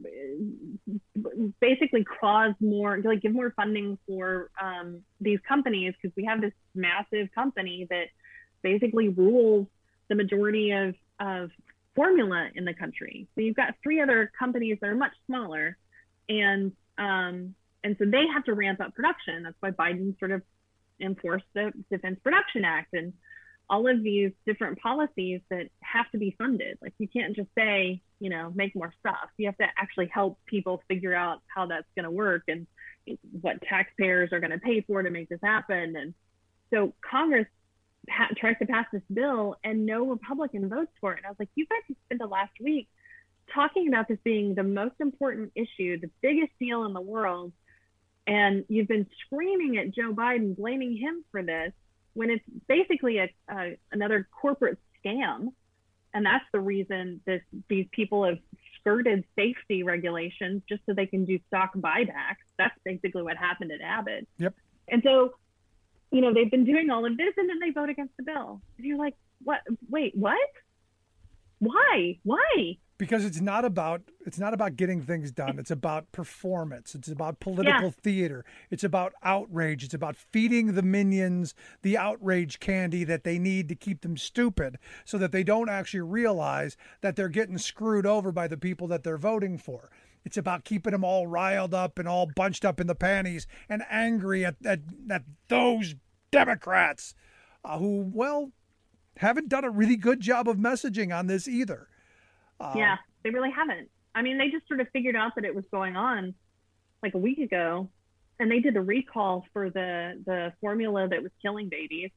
basically cause more, like give more funding for um, these companies, because we have this massive company that basically rules the majority of, of formula in the country. So you've got three other companies that are much smaller, and um, and so they have to ramp up production. That's why Biden sort of enforced the Defense Production Act and all of these different policies that have to be funded. Like, you can't just say, you know, make more stuff. You have to actually help people figure out how that's going to work and what taxpayers are going to pay for to make this happen. And so Congress pa- tries to pass this bill and no Republican votes for it. And I was like, you guys have spent the last week talking about this being the most important issue, the biggest deal in the world. And you've been screaming at Joe Biden, blaming him for this, when it's basically a, a another corporate scam. And that's the reason that these people have skirted safety regulations just so they can do stock buybacks. That's basically what happened at Abbott. Yep. And so, you know, they've been doing all of this and then they vote against the bill. And you're like, what? Wait, what? Why? Why? Because it's not about it's not about getting things done. It's about performance. It's about political Yeah. theater. It's about outrage. It's about feeding the minions the outrage candy that they need to keep them stupid so that they don't actually realize that they're getting screwed over by the people that they're voting for. It's about keeping them all riled up and all bunched up in the panties and angry at, at, at those Democrats uh, who, well, haven't done a really good job of messaging on this either. Um, Yeah, they really haven't. I mean, they just sort of figured out that it was going on like a week ago, and they did a recall for the the formula that was killing babies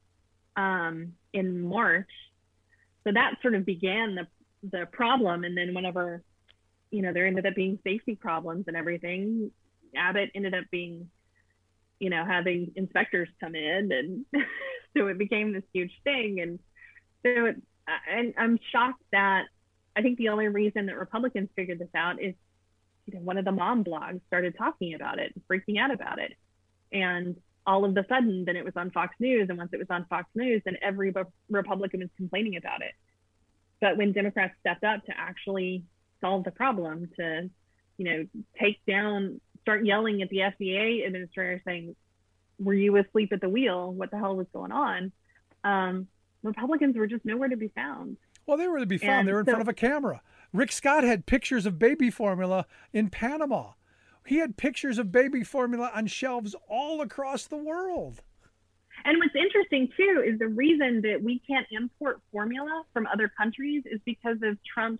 um, in March. So that sort of began the the problem. And then whenever, you know, there ended up being safety problems and everything, Abbott ended up being, you know, having inspectors come in, and so it became this huge thing. And so, it, and I'm shocked that. I think the only reason that Republicans figured this out is, you know, one of the mom blogs started talking about it, freaking out about it. And all of a sudden, then it was on Fox News. And once it was on Fox News, then every Re- Republican was complaining about it. But when Democrats stepped up to actually solve the problem, to, you know, take down, start yelling at the F D A administrator saying, were you asleep at the wheel? What the hell was going on? Um, Republicans were just nowhere to be found. Well, they were to be found. And they were in so- front of a camera. Rick Scott had pictures of baby formula in Panama. He had pictures of baby formula on shelves all across the world. And what's interesting, too, is the reason that we can't import formula from other countries is because of Trump's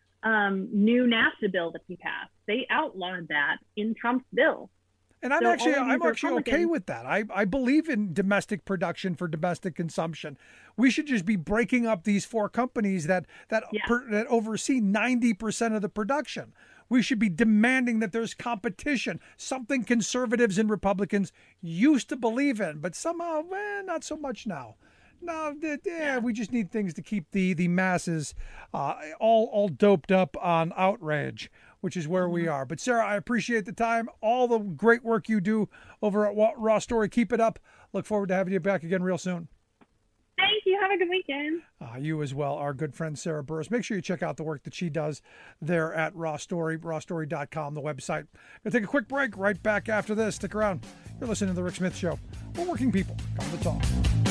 um, new NAFTA bill that he passed. They outlawed that in Trump's bill. And I'm So actually all of I'm these actually okay Republicans- with that. I, I believe in domestic production for domestic consumption. We should just be breaking up these four companies that that Yeah. per, that oversee ninety percent of the production. We should be demanding that there's competition, something conservatives and Republicans used to believe in, but somehow, eh, not so much now. No, th- yeah, we just need things to keep the the masses uh, all all doped up on outrage, which is where we are. But Sarah, I appreciate the time, all the great work you do over at Wa- Raw Story. Keep it up. Look forward to having you back again real soon. Thank you. Have a good weekend. Uh, you as well, our good friend Sarah Burris. Make sure you check out the work that she does there at Raw Story, raw story dot com, the website. Gonna take a quick break. Right back after this. Stick around. You're listening to The Rick Smith Show. We're working people. Come to talk.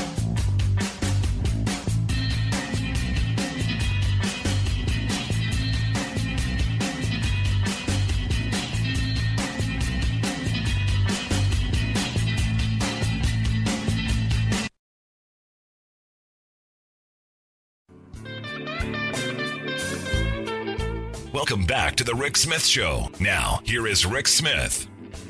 Welcome back to the Rick Smith Show. Now, here is Rick Smith.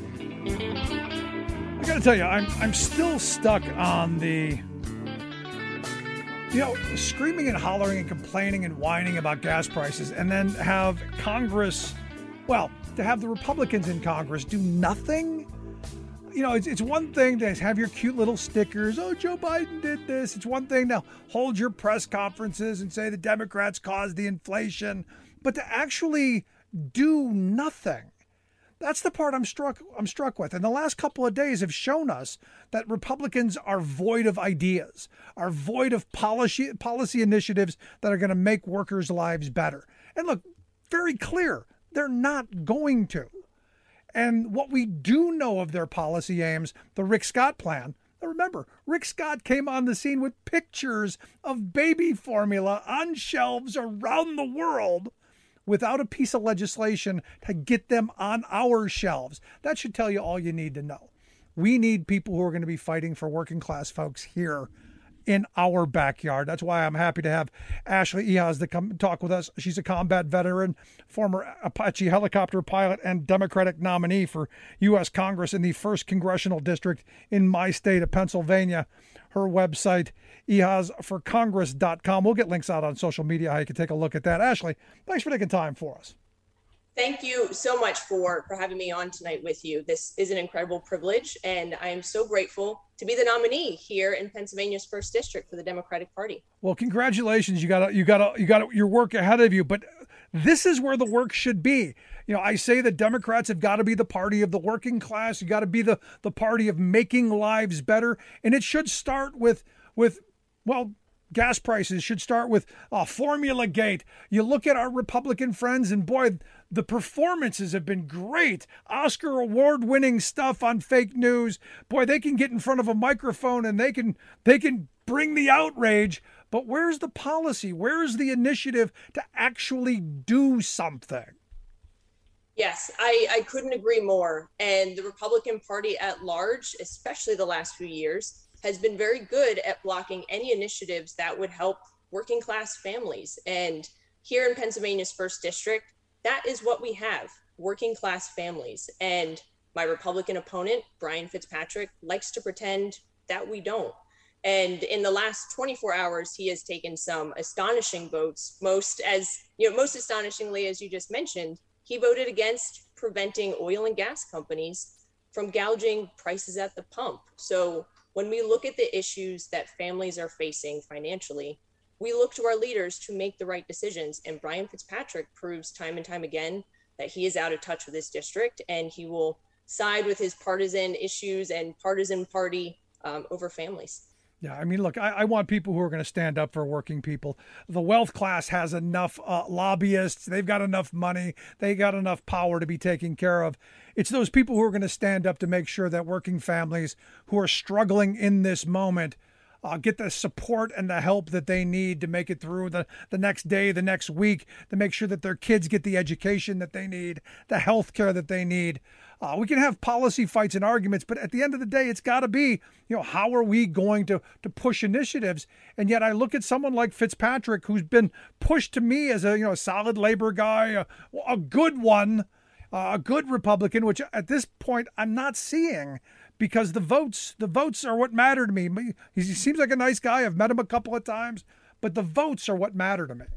I got to tell you, I'm I'm still stuck on the, you know, screaming and hollering and complaining and whining about gas prices, and then have Congress, well, to have the Republicans in Congress do nothing. You know, it's it's one thing to have your cute little stickers. Oh, Joe Biden did this. It's one thing to hold your press conferences and say the Democrats caused the inflation, but to actually do nothing. That's the part I'm struck I'm struck with. And the last couple of days have shown us that Republicans are void of ideas, are void of policy policy initiatives that are going to make workers' lives better. And look, very clear, they're not going to. And what we do know of their policy aims, the Rick Scott plan, now remember, Rick Scott came on the scene with pictures of baby formula on shelves around the world without a piece of legislation to get them on our shelves. That should tell you all you need to know. We need people who are going to be fighting for working class folks here in our backyard. That's why I'm happy to have Ashley Ehoz to come talk with us. She's a combat veteran, former Apache helicopter pilot, and Democratic nominee for U S Congress in the first congressional district in my state of Pennsylvania. Her website, ehoz for congress dot com. We'll get links out on social media how you can take a look at that. Ashley, thanks for taking time for us. Thank you so much for, for having me on tonight with you. This is an incredible privilege, and I am so grateful to be the nominee here in Pennsylvania's first district for the Democratic Party. Well, congratulations. You got you got you got your work ahead of you, but this is where the work should be. You know, I say that Democrats have got to be the party of the working class. You got to be the the party of making lives better, and it should start with with well, gas prices should start with uh, Formula Gate. You look at our Republican friends, and boy, the performances have been great. Oscar award-winning stuff on fake news. Boy, they can get in front of a microphone and they can they can bring the outrage. But where's the policy? Where's the initiative to actually do something? Yes, I, I couldn't agree more. And the Republican Party at large, especially the last few years, has been very good at blocking any initiatives that would help working class families. And here in Pennsylvania's first district, that is what we have, working class families. And my Republican opponent, Brian Fitzpatrick, likes to pretend that we don't. And in the last twenty-four hours, he has taken some astonishing votes. Most as, you know, most astonishingly, as you just mentioned, he voted against preventing oil and gas companies from gouging prices at the pump. So when we look at the issues that families are facing financially, we look to our leaders to make the right decisions. And Brian Fitzpatrick proves time and time again that he is out of touch with his district, and he will side with his partisan issues and partisan party um, over families. Yeah, I mean, look, I, I want people who are going to stand up for working people. The wealth class has enough uh, lobbyists. They've got enough money. They got enough power to be taken care of. It's those people who are going to stand up to make sure that working families who are struggling in this moment uh, get the support and the help that they need to make it through the, the next day, the next week, to make sure that their kids get the education that they need, the health care that they need. Uh, we can have policy fights and arguments, but at the end of the day, it's got to be, you know, how are we going to, to push initiatives? And yet I look at someone like Fitzpatrick, who's been pushed to me as a, you know, a solid labor guy, a, a good one, uh, a good Republican, which at this point I'm not seeing, because the votes, the votes are what matter to me. He seems like a nice guy. I've met him a couple of times, but the votes are what matter to me.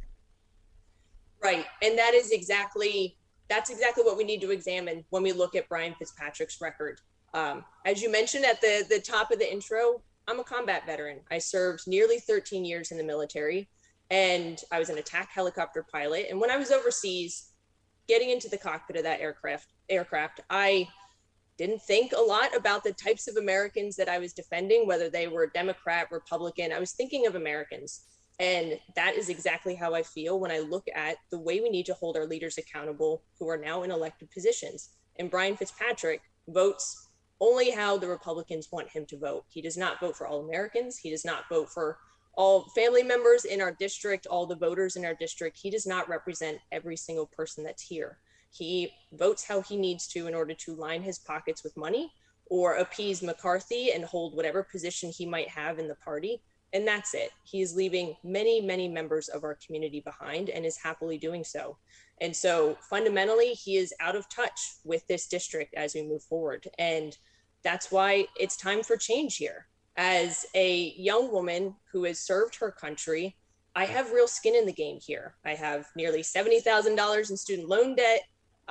Right. And that is exactly That's exactly what we need to examine when we look at Brian Fitzpatrick's record. Um, as you mentioned at the, the top of the intro, I'm a combat veteran. I served nearly thirteen years in the military, and I was an attack helicopter pilot. And when I was overseas, getting into the cockpit of that aircraft, aircraft, I didn't think a lot about the types of Americans that I was defending, whether they were Democrat, Republican. I was thinking of Americans. And that is exactly how I feel when I look at the way we need to hold our leaders accountable who are now in elected positions. And Brian Fitzpatrick votes only how the Republicans want him to vote. He does not vote for all Americans. He does not vote for all family members in our district, all the voters in our district. He does not represent every single person that's here. He votes how he needs to in order to line his pockets with money or appease McCarthy and hold whatever position he might have in the party. And that's it. He is leaving many, many members of our community behind and is happily doing so. And so fundamentally, he is out of touch with this district as we move forward. And that's why it's time for change here. As a young woman who has served her country, I have real skin in the game here. I have nearly seventy thousand dollars in student loan debt.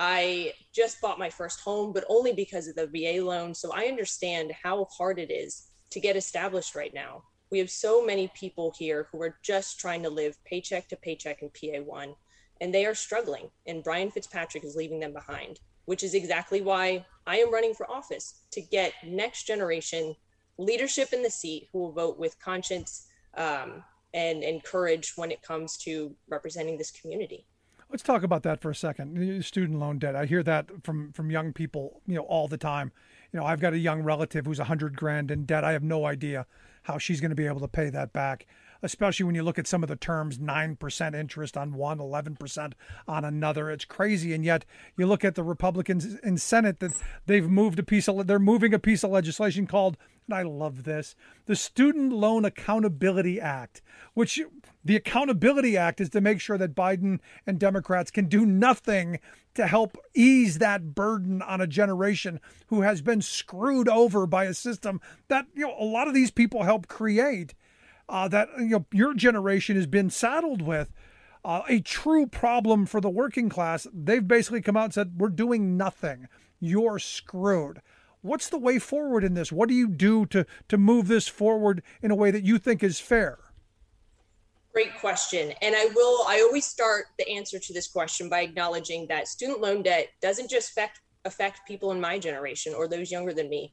I just bought my first home, but only because of the V A loan. So I understand how hard it is to get established right now. We have so many people here who are just trying to live paycheck to paycheck in P A one, and they are struggling. And Brian Fitzpatrick is leaving them behind, which is exactly why I am running for office, to get next generation leadership in the seat who will vote with conscience um, and, and courage when it comes to representing this community. Let's talk about that for a second. Student loan debt. I hear that from, from young people, you know, all the time. You know, I've got a young relative who's a hundred grand in debt. I have no idea how she's going to be able to pay that back, especially when you look at some of the terms, nine percent interest on one, eleven percent on another. It's crazy. And yet you look at the Republicans in Senate, that they've moved a piece of, they're moving a piece of legislation called, and I love this, the Student Loan Accountability Act, which the Accountability Act is to make sure that Biden and Democrats can do nothing to help ease that burden on a generation who has been screwed over by a system that, you know, a lot of these people helped create, uh, that, you know, your generation has been saddled with. Uh, a true problem for the working class. They've basically come out and said, we're doing nothing. You're screwed. What's the way forward in this? What do you do to, to move this forward in a way that you think is fair? Great question. And I will, I always start the answer to this question by acknowledging that student loan debt doesn't just affect, affect people in my generation or those younger than me.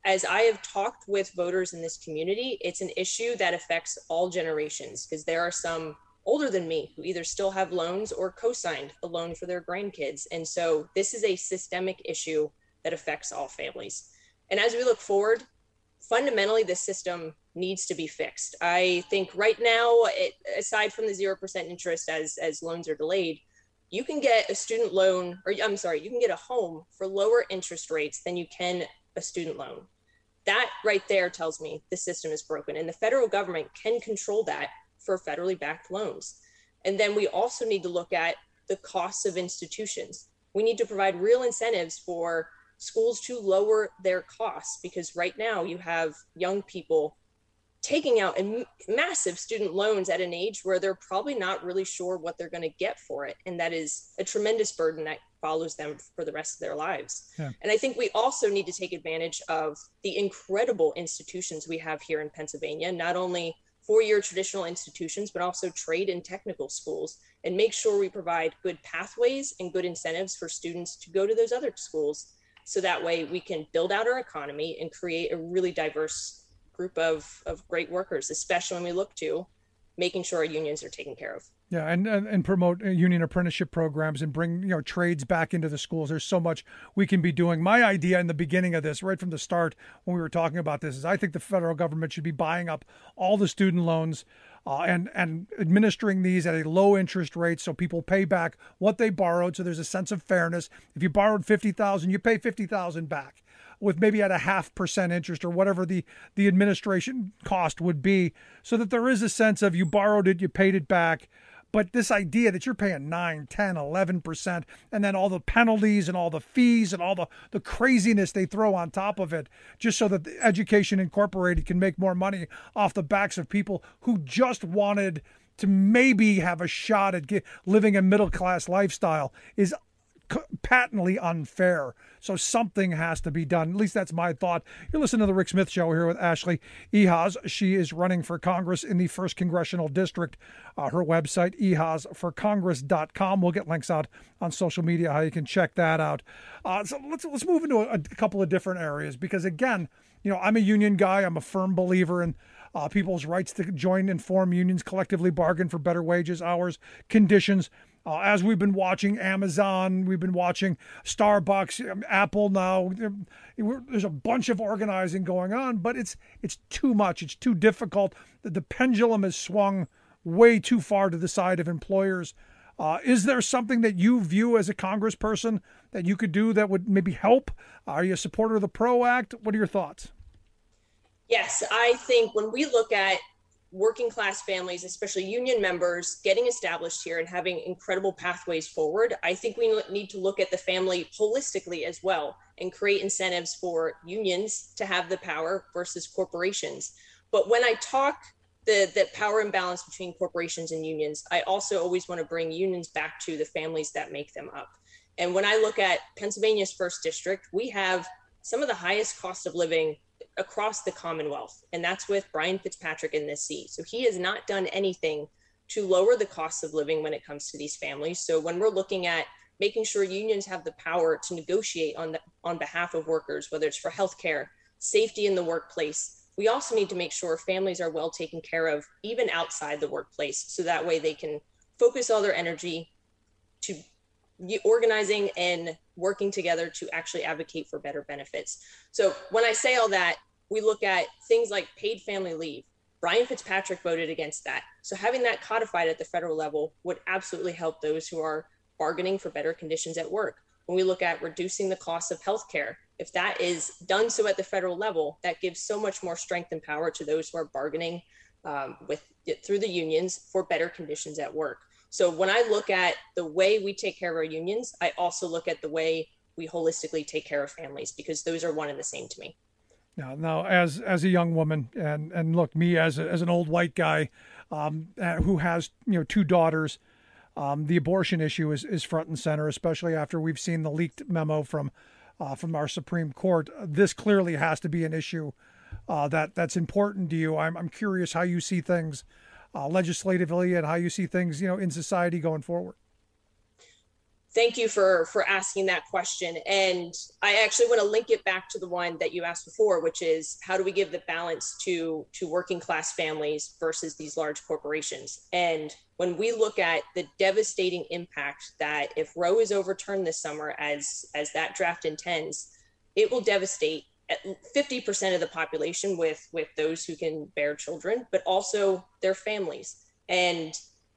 as I have talked with voters in this community, it's an issue that affects all generations, because there are some older than me who either still have loans or co-signed a loan for their grandkids. And so this is a systemic issue that affects all families. And as we look forward, fundamentally, the system needs to be fixed. I think right now, it, aside from the zero percent interest as, as loans are delayed, you can get a student loan, or I'm sorry, you can get a home for lower interest rates than you can a student loan. That right there tells me the system is broken, and the federal government can control that for federally backed loans. And then we also need to look at the costs of institutions. We need to provide real incentives for schools to lower their costs, because right now you have young people taking out a massive student loans at an age where they're probably not really sure what they're going to get for it. And that is a tremendous burden that follows them for the rest of their lives. Yeah. And I think we also need to take advantage of the incredible institutions we have here in Pennsylvania, not only four-year traditional institutions, but also trade and technical schools, and make sure we provide good pathways and good incentives for students to go to those other schools. So that way we can build out our economy and create a really diverse group of, of great workers, especially when we look to making sure our unions are taken care of. Yeah, and, and, and promote union apprenticeship programs and bring, you know, trades back into the schools. There's so much we can be doing. My idea in the beginning of this, right from the start when we were talking about this, is I think the federal government should be buying up all the student loans uh, and, and administering these at a low interest rate so people pay back what they borrowed, so there's a sense of fairness. If you borrowed fifty thousand dollars, you pay fifty thousand dollars back, with maybe at a half percent interest or whatever the, the administration cost would be, so that there is a sense of you borrowed it, you paid it back. But this idea that you're paying nine, ten, eleven percent, and then all the penalties and all the fees and all the, the craziness they throw on top of it, just so that the Education Incorporated can make more money off the backs of people who just wanted to maybe have a shot at get, living a middle-class lifestyle, is patently unfair. So something has to be done. At least that's my thought. You're listening to the Rick Smith Show here with Ashley Ehasz. She is running for Congress in the first Congressional District. Uh, her website, ehasz for congress dot com. We'll get links out on social media how you can check that out. Uh, so let's let's move into a, a couple of different areas, because again, you know, I'm a union guy. I'm a firm believer in uh, people's rights to join and form unions, collectively bargain for better wages, hours, conditions. Uh, as we've been watching Amazon, we've been watching Starbucks, um, Apple now. There's a bunch of organizing going on, but it's it's too much. It's too difficult. The, the pendulum has swung way too far to the side of employers. Uh, is there something that you view as a congressperson that you could do that would maybe help? Are you a supporter of the PRO Act? What are your thoughts? Yes, I think when we look at working class families, especially union members, getting established here and having incredible pathways forward, I think we need to look at the family holistically as well and create incentives for unions to have the power versus corporations. But when I talk the, the power imbalance between corporations and unions, I also always want to bring unions back to the families that make them up. And when I look at Pennsylvania's first district, we have some of the highest cost of living across the Commonwealth, and that's with Brian Fitzpatrick in this seat. So he has not done anything to lower the cost of living when it comes to these families. So when we're looking at making sure unions have the power to negotiate on the, on behalf of workers, whether it's for healthcare, safety in the workplace, we also need to make sure families are well taken care of, even outside the workplace, so that way they can focus all their energy to organizing and working together to actually advocate for better benefits. So when I say all that, we look at things like paid family leave. Brian Fitzpatrick voted against that. So having that codified at the federal level would absolutely help those who are bargaining for better conditions at work. When we look at reducing the cost of healthcare, if that is done so at the federal level, that gives so much more strength and power to those who are bargaining um, with through the unions for better conditions at work. So when I look at the way we take care of our unions, I also look at the way we holistically take care of families, because those are one and the same to me. Now, now as as a young woman, and and look, me as a, as an old white guy um, who has you know two daughters, um, the abortion issue is, is front and center, especially after we've seen the leaked memo from uh, from our Supreme Court. This clearly has to be an issue uh, that that's important to you. I'm I'm curious how you see things uh, legislatively and how you see things you know in society going forward. Thank you for, for asking that question. And I actually want to link it back to the one that you asked before, which is how do we give the balance to, to working class families versus these large corporations? And when we look at the devastating impact that if Roe is overturned this summer, as, as that draft intends, it will devastate at fifty percent of the population with, with those who can bear children, but also their families. And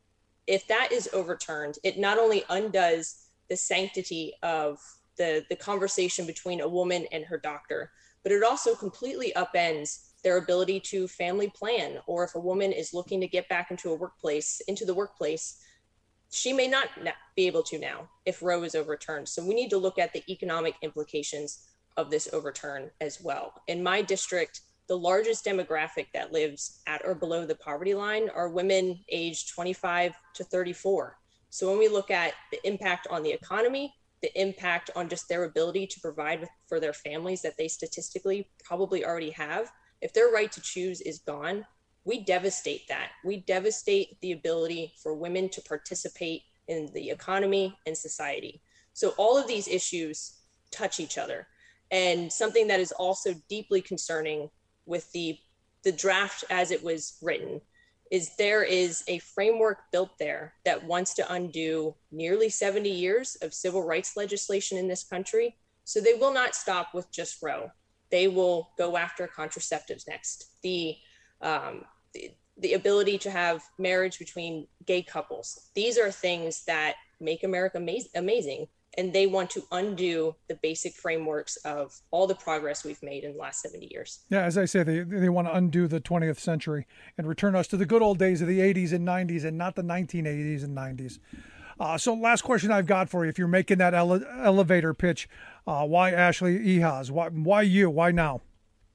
if that is overturned, it not only undoes the sanctity of the, the conversation between a woman and her doctor, but it also completely upends their ability to family plan. Or if a woman is looking to get back into a workplace, into the workplace, she may not be able to now if Roe is overturned. So we need to look at the economic implications of this overturn as well. In my district, the largest demographic that lives at or below the poverty line are women aged twenty-five to thirty-four. So when we look at the impact on the economy, the impact on just their ability to provide for their families that they statistically probably already have, if their right to choose is gone, we devastate that. We devastate the ability for women to participate in the economy and society. So all of these issues touch each other. And something that is also deeply concerning with the, the draft as it was written is there is a framework built there that wants to undo nearly seventy years of civil rights legislation in this country. So they will not stop with just Roe. They will go after contraceptives next. The, um, the, the ability to have marriage between gay couples. These are things that make America amaz- amazing. And they want to undo the basic frameworks of all the progress we've made in the last seventy years. Yeah, as I say, they they want to undo the twentieth century and return us to the good old days of the eighties and nineties and not the nineteen eighties and nineties. Uh, so last question I've got for you. If you're making that ele- elevator pitch, uh, why Ashley Ehasz? Why, why you? Why now?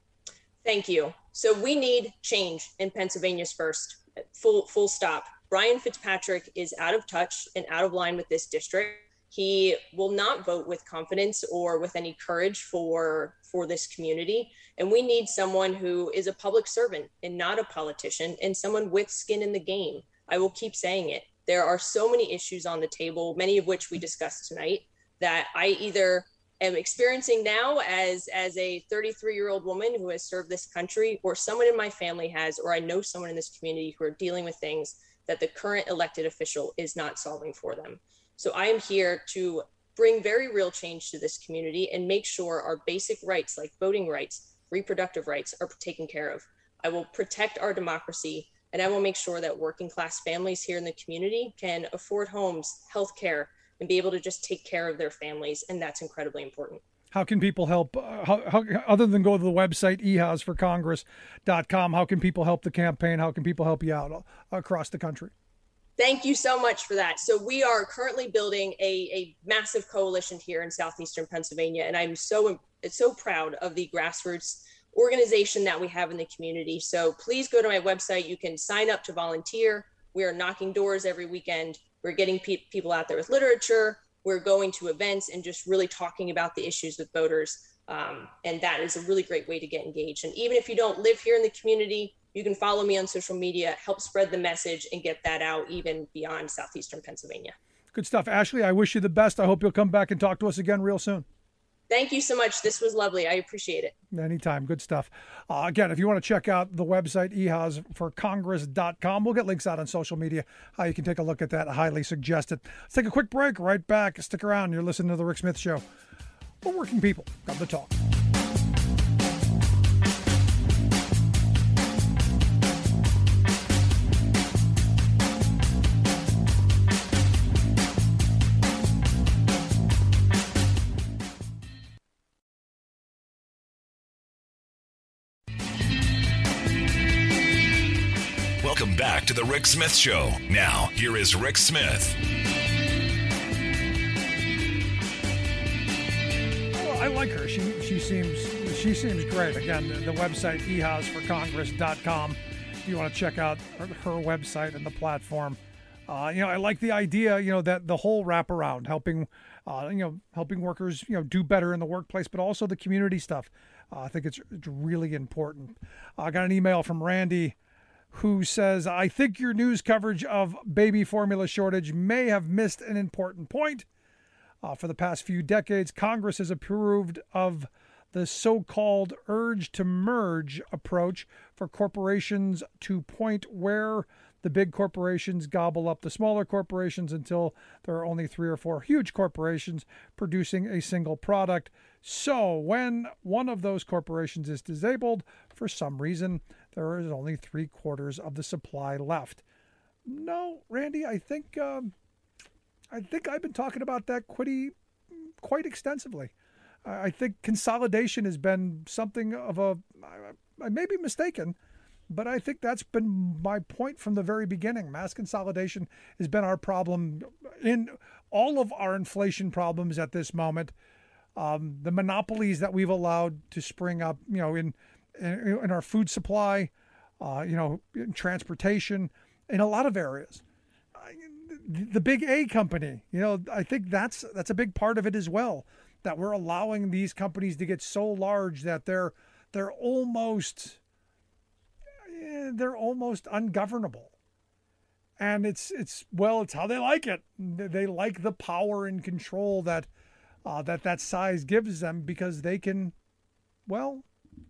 Thank you. So we need change in Pennsylvania's first. Full, full stop. Brian Fitzpatrick is out of touch and out of line with this district. He will not vote with confidence or with any courage for, for this community. And we need someone who is a public servant and not a politician, and someone with skin in the game. I will keep saying it. There are so many issues on the table, many of which we discussed tonight, that I either am experiencing now as, as a thirty-three-year-old woman who has served this country, or someone in my family has, or I know someone in this community who are dealing with things that the current elected official is not solving for them. So I am here to bring very real change to this community and make sure our basic rights, like voting rights, reproductive rights, are taken care of. I will protect our democracy, and I will make sure that working class families here in the community can afford homes, health care, and be able to just take care of their families. And that's incredibly important. How can people help? Uh, how, how, other than go to the website ehasz for congress dot com, how can people help the campaign? How can people help you out uh, across the country? Thank you so much for that. So we are currently building a, a massive coalition here in southeastern Pennsylvania, and I'm so so proud of the grassroots organization that we have in the community. So please go to my website. You can sign up to volunteer. We are knocking doors every weekend. We're getting pe- people out there with literature. We're going to events and just really talking about the issues with voters. Um, and that is a really great way to get engaged. And even if you don't live here in the community, you can follow me on social media, help spread the message, and get that out even beyond southeastern Pennsylvania. Good stuff. Ashley, I wish you the best. I hope you'll come back and talk to us again real soon. Thank you so much. This was lovely. I appreciate it. Anytime. Good stuff. Uh, again, if you want to check out the website, ehasz for congress dot com, we'll get links out on social media. How you can take a look at that. I highly suggest it. Let's take a quick break. Right back. Stick around. You're listening to The Rick Smith Show. We're working people. Got the talk. Welcome back to the Rick Smith Show. Now, here is Rick Smith. Well, I like her. She she seems she seems great. Again, the, the website ehasz for congress dot com. If you want to check out her, her website and the platform, uh, you know, I like the idea. You know, that the whole wraparound, helping, uh, you know, helping workers, you know, do better in the workplace, but also the community stuff. Uh, I think it's, it's really important. Uh, I got an email from Randy, who says, I think your news coverage of baby formula shortage may have missed an important point. Uh, for the past few decades, Congress has approved of the so-called urge to merge approach for corporations to point where the big corporations gobble up the smaller corporations until there are only three or four huge corporations producing a single product. So when one of those corporations is disabled, for some reason, there is only three quarters of the supply left. No, Randy, I think um, I think I've been talking about that quite, quite extensively. I think consolidation has been something of a, I may be mistaken, but I think that's been my point from the very beginning. Mass consolidation has been our problem in all of our inflation problems at this moment. Um, the monopolies that we've allowed to spring up, you know, in in, in our food supply, uh, you know, in transportation, in a lot of areas. The big A company, you know, I think that's that's a big part of it as well. That we're allowing these companies to get so large that they're they're almost eh, they're almost ungovernable, and it's it's well, it's how they like it. They like the power and control that uh, that that size gives them, because they can, well,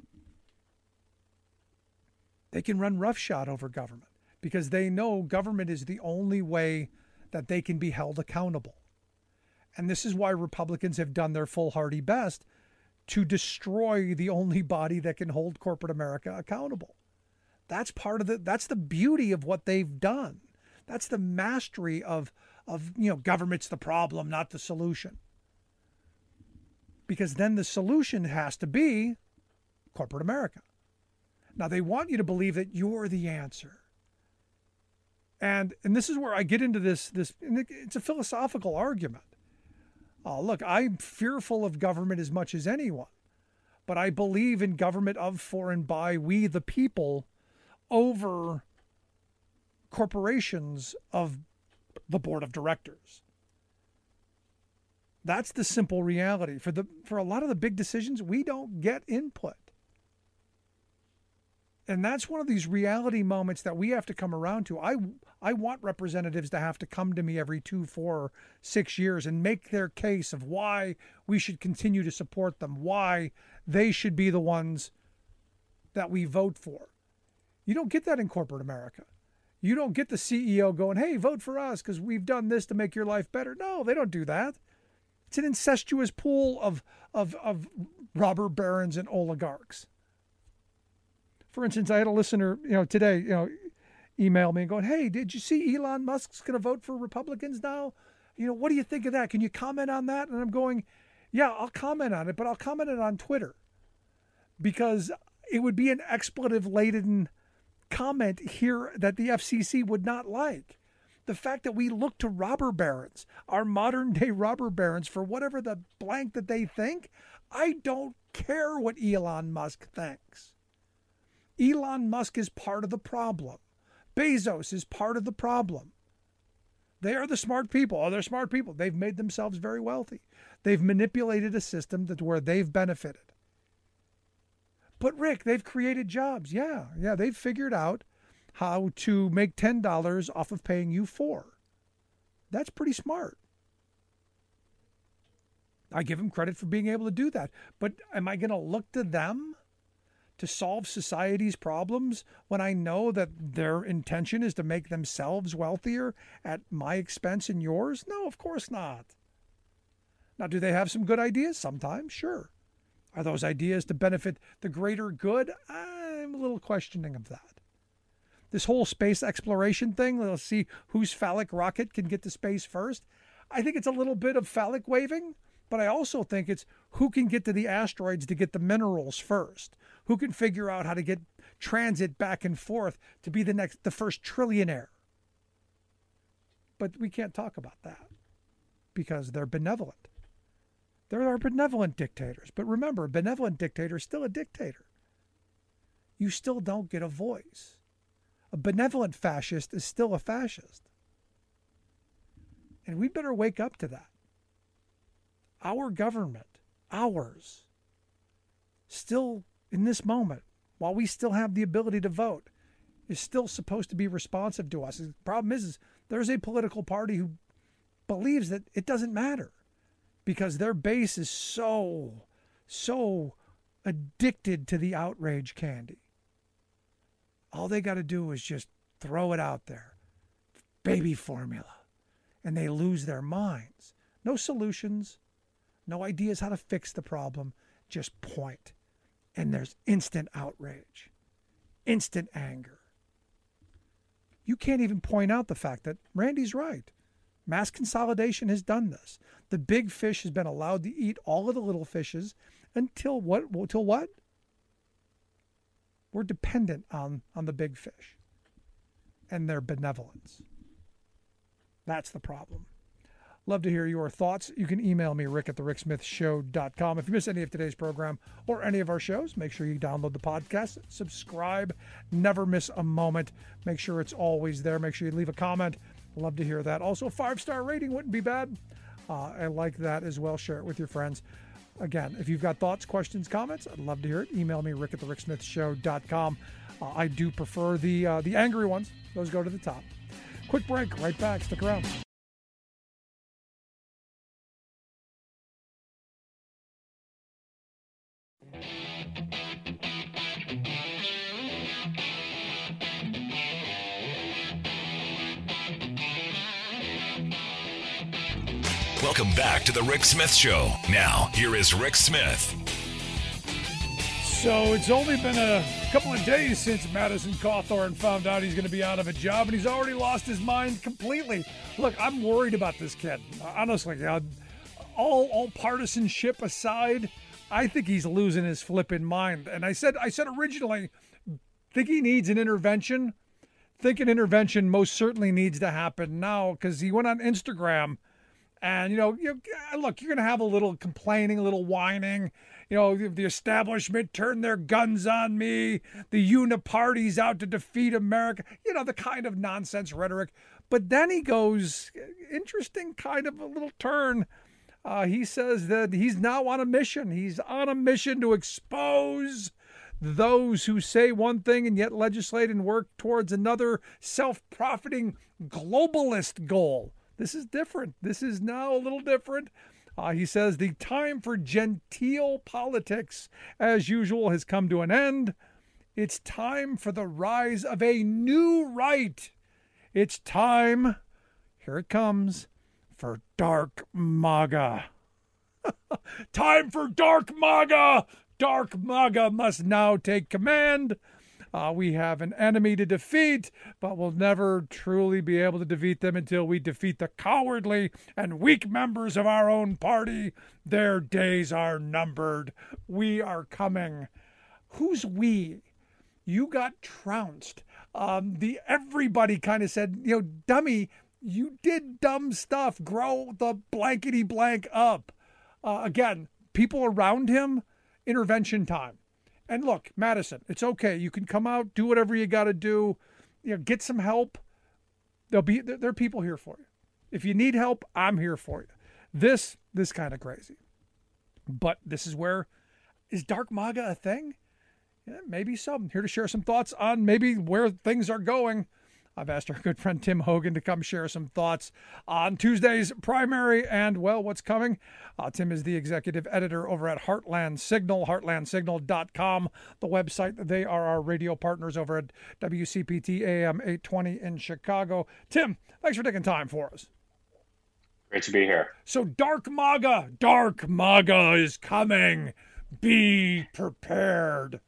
they can run roughshod over government, because they know government is the only way that they can be held accountable. And this is why Republicans have done their foolhardy best to destroy the only body that can hold corporate America accountable. That's part of the, that's the beauty of what they've done. That's the mastery of, of, you know, government's the problem, not the solution. Because then the solution has to be corporate America. Now, they want you to believe that you're the answer. And, and this is where I get into this, this, it's a philosophical argument. Uh, look, I'm fearful of government as much as anyone, but I believe in government of, for, and by we, the people, over corporations of the board of directors. That's the simple reality. For the for a lot of the big decisions, we don't get input. And that's one of these reality moments that we have to come around to. I, I want representatives to have to come to me every two, four, six years and make their case of why we should continue to support them, why they should be the ones that we vote for. You don't get that in corporate America. You don't get the C E O going, hey, vote for us because we've done this to make your life better. No, they don't do that. It's an incestuous pool of, of, of robber barons and oligarchs. For instance, I had a listener, you know, today, you know, email me and going, hey, did you see Elon Musk's going to vote for Republicans now? You know, what do you think of that? Can you comment on that? And I'm going, yeah, I'll comment on it, but I'll comment it on Twitter, because it would be an expletive-laden comment here that the F C C would not like. The fact that we look to robber barons, our modern-day robber barons, for whatever the blank that they think, I don't care what Elon Musk thinks. Elon Musk is part of the problem. Bezos is part of the problem. They are the smart people. Oh, they're smart people. They've made themselves very wealthy. They've manipulated a system that where they've benefited. But Rick, they've created jobs. Yeah, yeah, they've figured out how to make ten dollars off of paying you four. That's pretty smart. I give them credit for being able to do that. But am I going to look to them to solve society's problems when I know that their intention is to make themselves wealthier at my expense and yours? No, of course not. Now, do they have some good ideas? Sometimes, sure. Are those ideas to benefit the greater good? I'm a little questioning of that. This whole space exploration thing, let's see whose phallic rocket can get to space first. I think it's a little bit of phallic waving, but I also think it's who can get to the asteroids to get the minerals first. Who can figure out how to get transit back and forth to be the next, the first trillionaire? But we can't talk about that because they're benevolent. There are benevolent dictators. But remember, a benevolent dictator is still a dictator. You still don't get a voice. A benevolent fascist is still a fascist. And we better wake up to that. Our government, ours, still in this moment, while we still have the ability to vote, is still supposed to be responsive to us. The problem is, is there's a political party who believes that it doesn't matter. because their base is so, so addicted to the outrage candy. All they got to do is just throw it out there. Baby formula. And they lose their minds. No solutions, no ideas how to fix the problem, just point. And there's instant outrage, instant anger. You can't even point out the fact that Randy's right. Mass consolidation has done this. The big fish has been allowed to eat all of the little fishes until what? Until what? We're dependent on, on the big fish and their benevolence. That's the problem. Love to hear your thoughts. You can email me, rick at the rick smith show dot com. If you miss any of today's program or any of our shows, make sure you download the podcast, subscribe, never miss a moment. Make sure it's always there. Make sure you leave a comment. Love to hear that. Also, five-star rating wouldn't be bad. Uh, I like that as well. Share it with your friends. Again, if you've got thoughts, questions, comments, I'd love to hear it. Email me, rick at the rick smith show dot com. Uh, I do prefer the, uh, the angry ones. Those go to the top. Quick break. Right back. Stick around. Welcome back to the Rick Smith Show. Now, here is Rick Smith. So it's only been a couple of days since Madison Cawthorn found out he's going to be out of a job, and he's already lost his mind completely. Look, I'm worried about this kid. Honestly, uh, all all partisanship aside, I think he's losing his flipping mind. And I said, I said originally, think he needs an intervention. Think an intervention most certainly needs to happen now, because he went on Instagram. And, you know, you, look, you're going to have a little complaining, a little whining. You know, the establishment turned their guns on me. The uniparty's out to defeat America. You know, the kind of nonsense rhetoric. But then he goes, interesting kind of a little turn. Uh, he says that he's now on a mission. He's on a mission to expose those who say one thing and yet legislate and work towards another self-profiting globalist goal. This is different. This is now a little different. Uh, he says the time for genteel politics, as usual, has come to an end. It's time for the rise of a new right. It's time, here it comes, for Dark MAGA. Time for Dark MAGA. Dark MAGA must now take command. Uh, we have an enemy to defeat, but we'll never truly be able to defeat them until we defeat the cowardly and weak members of our own party. Their days are numbered. We are coming. Who's we? You got trounced. Um, the everybody kind of said, you know, dummy, you did dumb stuff. Grow the blankety blank up. Uh, again, people around him, intervention time. And look, Madison, it's okay. You can come out, do whatever you got to do. You know, get some help. There'll be there are people here for you. If you need help, I'm here for you. This this kind of crazy, but this is where is Dark MAGA a thing? Yeah, maybe so. I'm here to share some thoughts on maybe where things are going. I've asked our good friend Tim Hogan to come share some thoughts on Tuesday's primary and, well, what's coming. Uh, Tim is the executive editor over at Heartland Signal, heartland signal dot com, the website. They are our radio partners over at W C P T A M eight twenty in Chicago. Tim, thanks for taking time for us. Great to be here. So Dark MAGA, Dark MAGA is coming. Be prepared.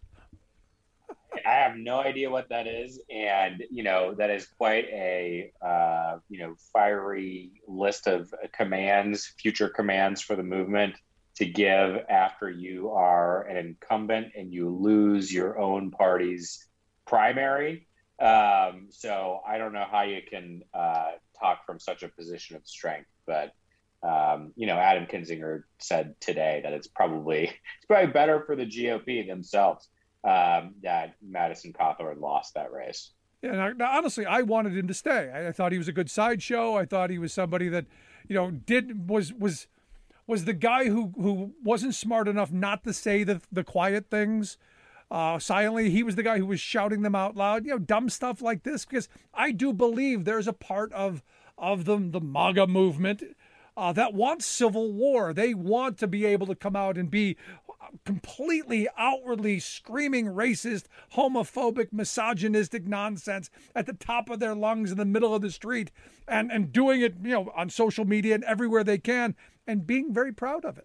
I have no idea what that is. And, you know, that is quite a, uh, you know, fiery list of commands, future commands for the movement to give after you are an incumbent and you lose your own party's primary. Um, so I don't know how you can uh, talk from such a position of strength. But, um, you know, Adam Kinzinger said today that it's probably it's probably better for the G O P themselves. Um, that Madison Cawthorn lost that race. Yeah, now, now, honestly, I wanted him to stay. I, I thought he was a good sideshow. I thought he was somebody that, you know, did was was was the guy who who wasn't smart enough not to say the the quiet things uh, silently. He was the guy who was shouting them out loud. You know, dumb stuff like this. Because I do believe there's a part of of the the MAGA movement uh, that want civil war. They want to be able to come out and be completely outwardly screaming racist, homophobic, misogynistic nonsense at the top of their lungs in the middle of the street, and, and doing it, you know, on social media and everywhere they can, and being very proud of it.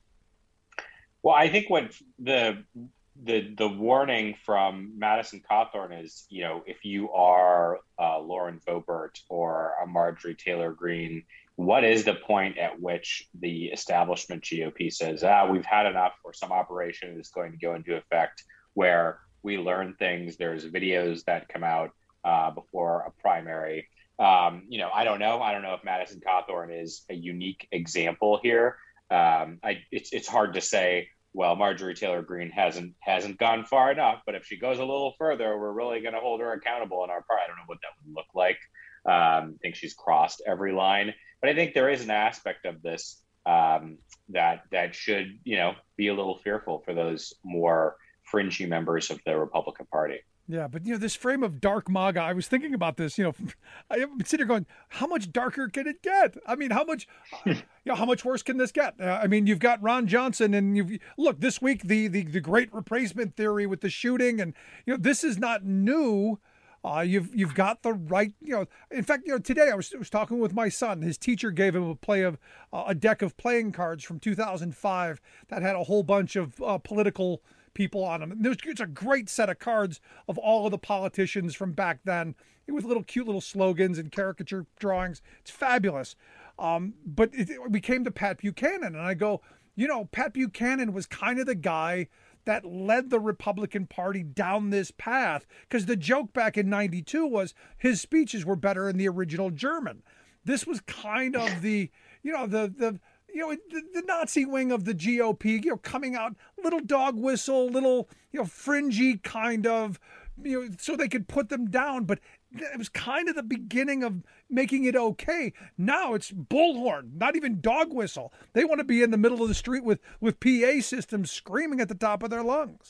Well, I think what the the the warning from Madison Cawthorn is, you know, if you are uh, Lauren Boebert or a Marjorie Taylor Greene, what is the point at which the establishment G O P says, ah, we've had enough, or some operation is going to go into effect where we learn things, there's videos that come out uh, before a primary. Um, you know, I don't know. I don't know if Madison Cawthorn is a unique example here. Um, I, it's it's hard to say, well, Marjorie Taylor Greene hasn't hasn't gone far enough, but if she goes a little further, we're really going to hold her accountable in our part. I don't know what that would look like. Um, I think she's crossed every line. But I think there is an aspect of this um, that that should, you know, be a little fearful for those more fringy members of the Republican Party. Yeah, but, you know, this frame of dark MAGA, I was thinking about this, you know, I'm sitting here going, how much darker can it get? I mean, how much, you know, how much worse can this get? Uh, I mean, you've got Ron Johnson, and you've, look, this week, the, the, the great replacement theory with the shooting, and, you know, this is not new. Uh, you've you've got the right, you know. In fact, you know, today I was, was talking with my son. His teacher gave him a play of uh, a deck of playing cards from two thousand five that had a whole bunch of uh, political people on them. There's it's a great set of cards of all of the politicians from back then, with little cute little slogans and caricature drawings. It's fabulous. Um, but it, we came to Pat Buchanan, and I go, you know, Pat Buchanan was kind of the guy that led the Republican Party down this path, because the joke back in ninety-two was his speeches were better in the original German. This was kind of the, you know, the the you know the, the Nazi wing of the G O P, you know, coming out little dog whistle, little, you know, fringy kind of, you know, so they could put them down. But it was kind of the beginning of making it okay. Now it's bullhorn, not even dog whistle. They want to be in the middle of the street with, with P A systems screaming at the top of their lungs.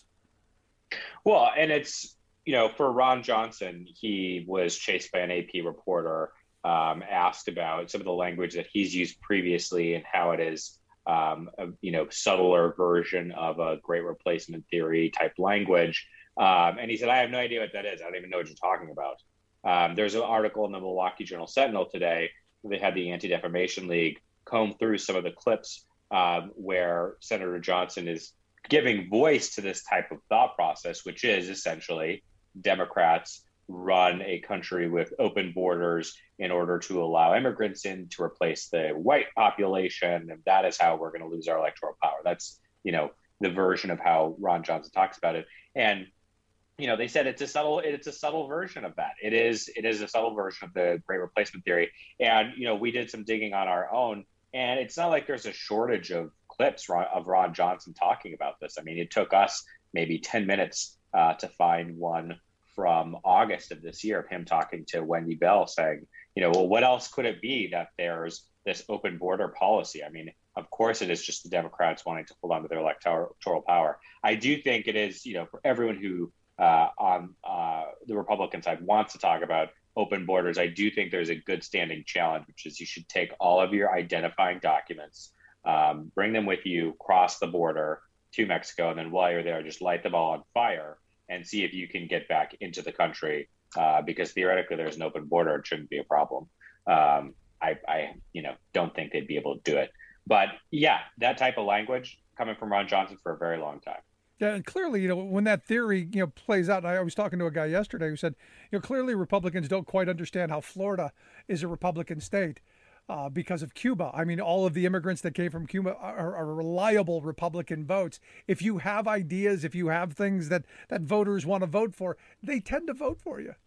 Well, and it's, you know, for Ron Johnson, he was chased by an A P reporter, um, asked about some of the language that he's used previously and how it is, um, a, you know, subtler version of a great replacement theory type language. Um, and he said, I have no idea what that is. I don't even know what you're talking about. Um, there's an article in the Milwaukee Journal Sentinel today where they had the Anti-Defamation League comb through some of the clips um, where Senator Johnson is giving voice to this type of thought process, which is essentially Democrats run a country with open borders in order to allow immigrants in to replace the white population. And that is how we're going to lose our electoral power. That's, you know, the version of how Ron Johnson talks about it. And you know, they said it's a subtle, it's a subtle version of that. It is, it is a subtle version of the great replacement theory. And, you know, we did some digging on our own, and it's not like there's a shortage of clips of Ron Johnson talking about this. I mean, it took us maybe ten minutes uh, to find one from August of this year of him talking to Wendy Bell saying, you know, well, what else could it be that there's this open border policy? I mean, of course, it is just the Democrats wanting to hold on to their electoral power. I do think it is, you know, for everyone who Uh, on uh, the Republican side wants to talk about open borders, I do think there's a good standing challenge, which is you should take all of your identifying documents, um, bring them with you, cross the border to Mexico, and then while you're there, just light them all on fire and see if you can get back into the country, uh, because theoretically there's an open border. It shouldn't be a problem. Um, I, I, you know, don't think they'd be able to do it. But yeah, that type of language coming from Ron Johnson for a very long time. Yeah, and clearly, you know, when that theory, you know, plays out, and I was talking to a guy yesterday who said, you know, clearly Republicans don't quite understand how Florida is a Republican state uh, because of Cuba. I mean, all of the immigrants that came from Cuba are, are reliable Republican votes. If you have ideas, if you have things that, that voters want to vote for, they tend to vote for you.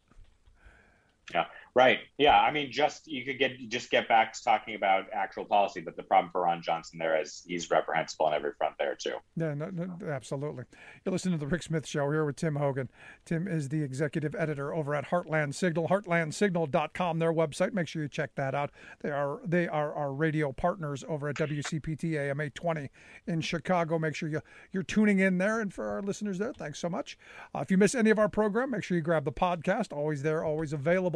Yeah, right. Yeah, I mean, just you could get just get back to talking about actual policy, but the problem for Ron Johnson there is he's reprehensible on every front there too. Yeah, no, no, absolutely. You're listening to the Rick Smith Show here with Tim Hogan. Tim is the executive editor over at Heartland Signal, heartland signal dot com, their website. Make sure you check that out. They are they are our radio partners over at W C P T A M eight twenty in Chicago. Make sure you you're tuning in there, and for our listeners there, thanks so much. Uh, if you miss any of our program, make sure you grab the podcast. Always there, always available. So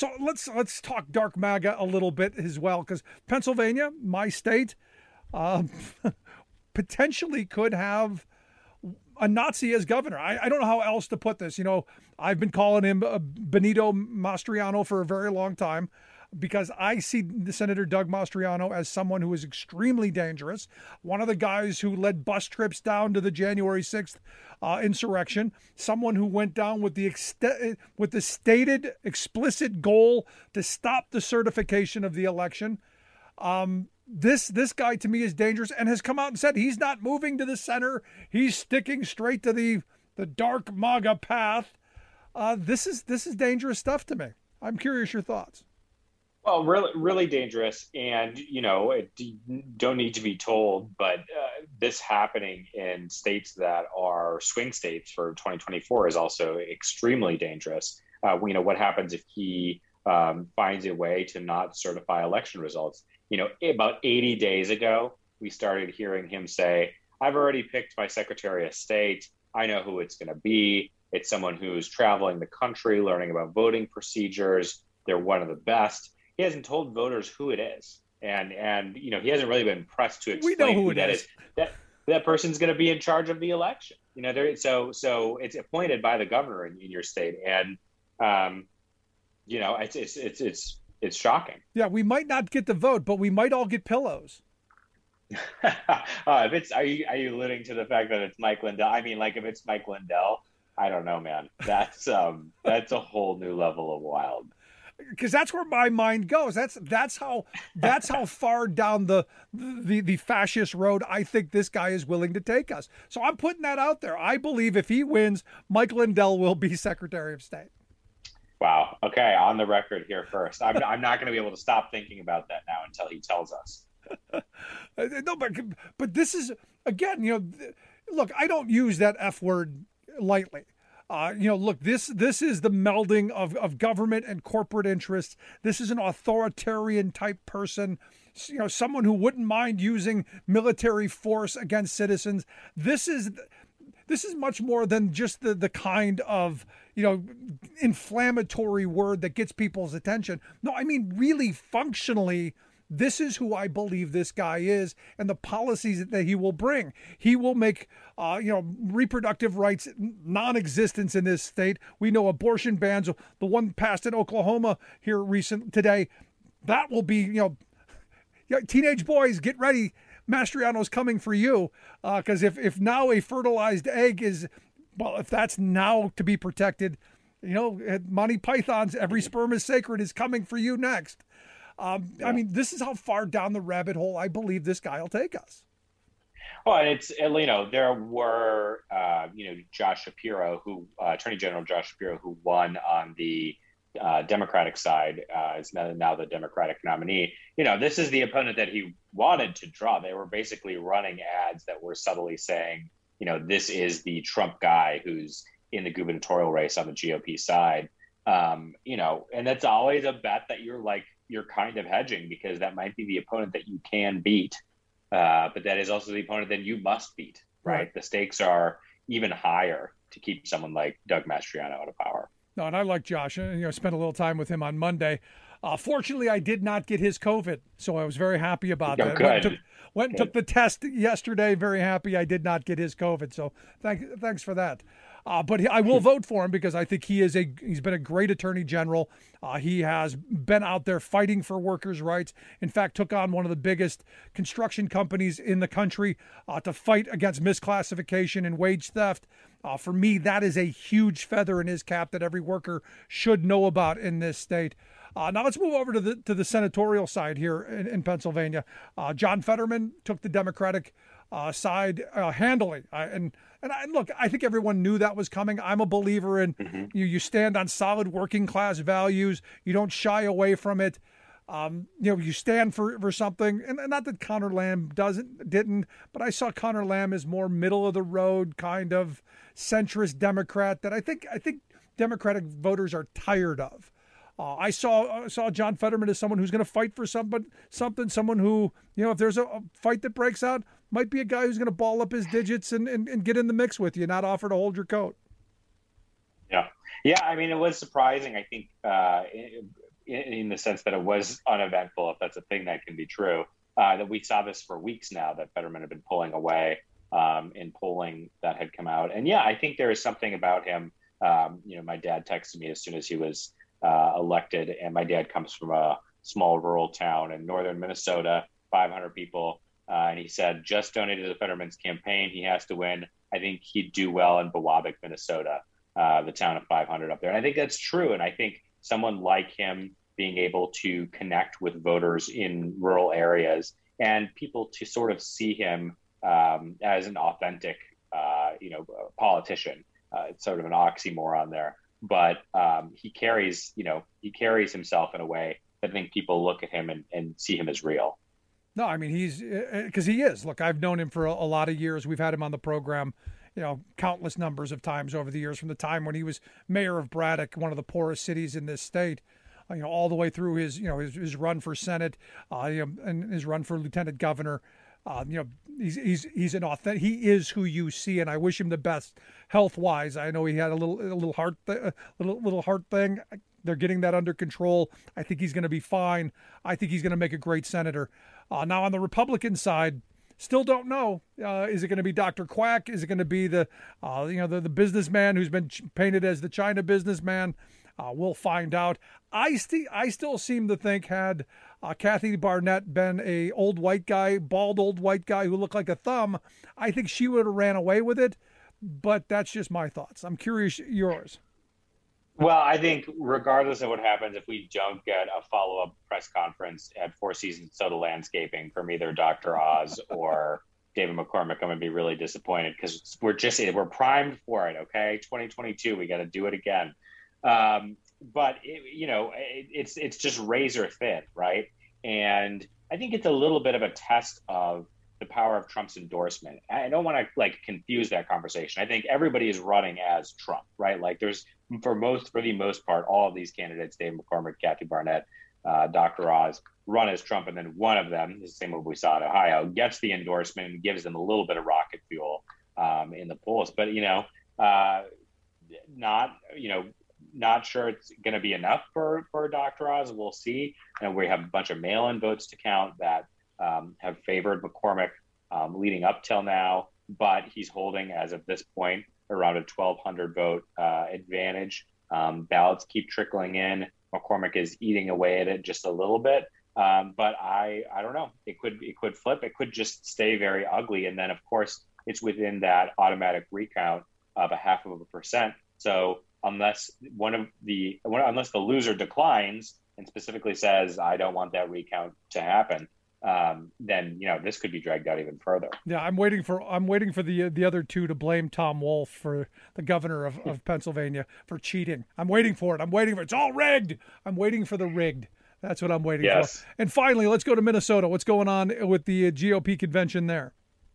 so let's let's talk dark MAGA a little bit as well, because Pennsylvania, my state, um, potentially could have a Nazi as governor. I, I don't know how else to put this. You know, I've been calling him uh, Benito Mastriano for a very long time, because I see Senator Doug Mastriano as someone who is extremely dangerous. One of the guys who led bus trips down to the January sixth uh, insurrection, someone who went down with the ex- with the stated explicit goal to stop the certification of the election. Um, this this guy to me is dangerous, and has come out and said he's not moving to the center. He's sticking straight to the the dark MAGA path. Uh, this is this is dangerous stuff to me. I'm curious your thoughts. Well, really, really dangerous, and you know, it, you don't need to be told, but uh, this happening in states that are swing states for twenty twenty-four is also extremely dangerous. Uh, you know, what happens if he um, finds a way to not certify election results? You know, about eighty days ago, we started hearing him say, "I've already picked my Secretary of State. I know who it's going to be. It's someone who's traveling the country, learning about voting procedures. They're one of the best." He hasn't told voters who it is, and and you know, he hasn't really been pressed to explain we know who, who it that is. is. That that person's going to be in charge of the election. You know, there. So so it's appointed by the governor in, in your state, and um, you know, it's it's it's it's it's shocking. Yeah, we might not get the vote, but we might all get pillows. uh, if it's are you are you alluding to the fact that it's Mike Lindell? I mean, like if it's Mike Lindell, I don't know, man. That's um that's a whole new level of wild. Because that's where my mind goes. That's that's how that's how far down the, the the fascist road I think this guy is willing to take us. So I'm putting that out there. I believe if he wins, Mike Lindell will be Secretary of State. Wow. Okay, on the record here first. I'm I'm not going to be able to stop thinking about that now until he tells us. No, but but this is again, you know, look, I don't use that F word lightly. Uh, you know, look, this this is the melding of, of government and corporate interests. This is an authoritarian type person, you know, someone who wouldn't mind using military force against citizens. This is this is much more than just the, the kind of, you know, inflammatory word that gets people's attention. No, I mean, really functionally, this is who I believe this guy is, and the policies that he will bring. He will make, uh, you know, reproductive rights non-existent in this state. We know abortion bans, the one passed in Oklahoma here recent today, that will be, you know, yeah, teenage boys, get ready. Mastriano's coming for you, because uh, if if now a fertilized egg is, well, if that's now to be protected, you know, Monty Python's "Every Sperm is Sacred" is coming for you next. Um, yeah. I mean, this is how far down the rabbit hole I believe this guy will take us. Well, and it's, you know, there were, uh, you know, Josh Shapiro, who, uh, Attorney General Josh Shapiro, who won on the uh, Democratic side, uh, is now, now the Democratic nominee. You know, this is the opponent that he wanted to draw. They were basically running ads that were subtly saying, you know, this is the Trump guy who's in the gubernatorial race on the G O P side. Um, you know, and that's always a bet that you're like, you're kind of hedging, because that might be the opponent that you can beat, uh, but that is also the opponent that you must beat, right? right? The stakes are even higher to keep someone like Doug Mastriano out of power. No, and I like Josh. You know, spent a little time with him on Monday. Uh, fortunately, I did not get his COVID, so I was very happy about oh, that. Good. Went and, took, went and took the test yesterday. Very happy I did not get his COVID. So thank, thanks for that. Uh, but he, I will vote for him, because I think he is a he's been a great attorney general. Uh, he has been out there fighting for workers' rights. In fact, took on one of the biggest construction companies in the country uh, to fight against misclassification and wage theft. Uh, for me, that is a huge feather in his cap that every worker should know about in this state. Uh, now let's move over to the to the senatorial side here in, in Pennsylvania. Uh, John Fetterman took the Democratic uh, side uh, handily, uh, and and I, look, I think everyone knew that was coming. I'm a believer in mm-hmm. you. You stand on solid working class values. You don't shy away from it. Um, you know, you stand for, for something, and, and not that Connor Lamb doesn't didn't, but I saw Connor Lamb as more middle of the road kind of centrist Democrat that I think I think Democratic voters are tired of. Uh, I saw uh, saw John Fetterman as someone who's going to fight for somebody, something, someone who, you know, if there's a, a fight that breaks out, might be a guy who's going to ball up his digits and, and, and get in the mix with you, not offer to hold your coat. Yeah. Yeah. I mean, it was surprising. I think uh, in, in the sense that it was uneventful, if that's a thing that can be true. Uh, that we saw this for weeks now, that Fetterman had been pulling away um, in polling that had come out. And yeah, I think there is something about him. Um, you know, my dad texted me as soon as he was uh, elected, and my dad comes from a small rural town in northern Minnesota, five hundred people. Uh, and he said, just donated to the Fetterman's campaign. He has to win. I think he'd do well in Bewabic, Minnesota, uh, the town of five hundred up there. And I think that's true. And I think someone like him being able to connect with voters in rural areas and people to sort of see him um, as an authentic, uh, you know, politician. Uh, it's sort of an oxymoron there, but um, he carries, you know, he carries himself in a way that I think people look at him and, and see him as real. No, I mean, he's because he is. Look, I've known him for a, a lot of years. We've had him on the program, you know, countless numbers of times over the years, from the time when he was mayor of Braddock, one of the poorest cities in this state, uh, you know, all the way through his, you know, his, his run for Senate, uh, you know, and his run for lieutenant governor. Uh, you know, he's he's he's an authentic. He is who you see, and I wish him the best health wise. I know he had a little a little heart th- a little little heart thing. They're getting that under control. I think he's going to be fine. I think he's going to make a great senator. Uh, now on the Republican side, still don't know. Uh, is it going to be Doctor Quack? Is it going to be the, uh, you know, the, the businessman who's been ch- painted as the China businessman? Uh, we'll find out. I st- I still seem to think had uh, Kathy Barnett been a old white guy, bald old white guy who looked like a thumb, I think she would have ran away with it. But that's just my thoughts. I'm curious yours. Well, I think regardless of what happens, if we don't get a follow-up press conference at Four Seasons Soda Landscaping from either Doctor Oz or David McCormick, I'm going to be really disappointed, because we're just we're primed for it. Okay, twenty twenty-two, we got to do it again. Um, but it, you know, it, it's it's just razor thin, right? And I think it's a little bit of a test of the power of Trump's endorsement. I don't want to like confuse that conversation. I think everybody is running as Trump, right? Like there's for most, for the most part, all of these candidates, Dave McCormick, Kathy Barnett, uh, Doctor Oz, run as Trump. And then one of them, the same what we saw in Ohio, gets the endorsement and gives them a little bit of rocket fuel um, in the polls. But, you know, uh, not, you know, not sure it's going to be enough for, for Doctor Oz. We'll see. And we have a bunch of mail-in votes to count that Um, have favored McCormick um, leading up till now, but he's holding, as of this point, around a twelve hundred vote uh, advantage. Um, ballots keep trickling in. McCormick is eating away at it just a little bit, um, but I I don't know. It could it could flip. It could just stay very ugly, and then of course it's within that automatic recount of a half of a percent. So unless one of the unless the loser declines and specifically says I don't want that recount to happen, um, then, you know, this could be dragged out even further. Yeah, I'm waiting for I'm waiting for the the other two to blame Tom Wolf, for the governor of, of Pennsylvania, for cheating. I'm waiting for it. I'm waiting for it. It's all rigged. I'm waiting for the rigged. That's what I'm waiting yes. for. And finally, let's go to Minnesota. What's going on with the G O P convention there?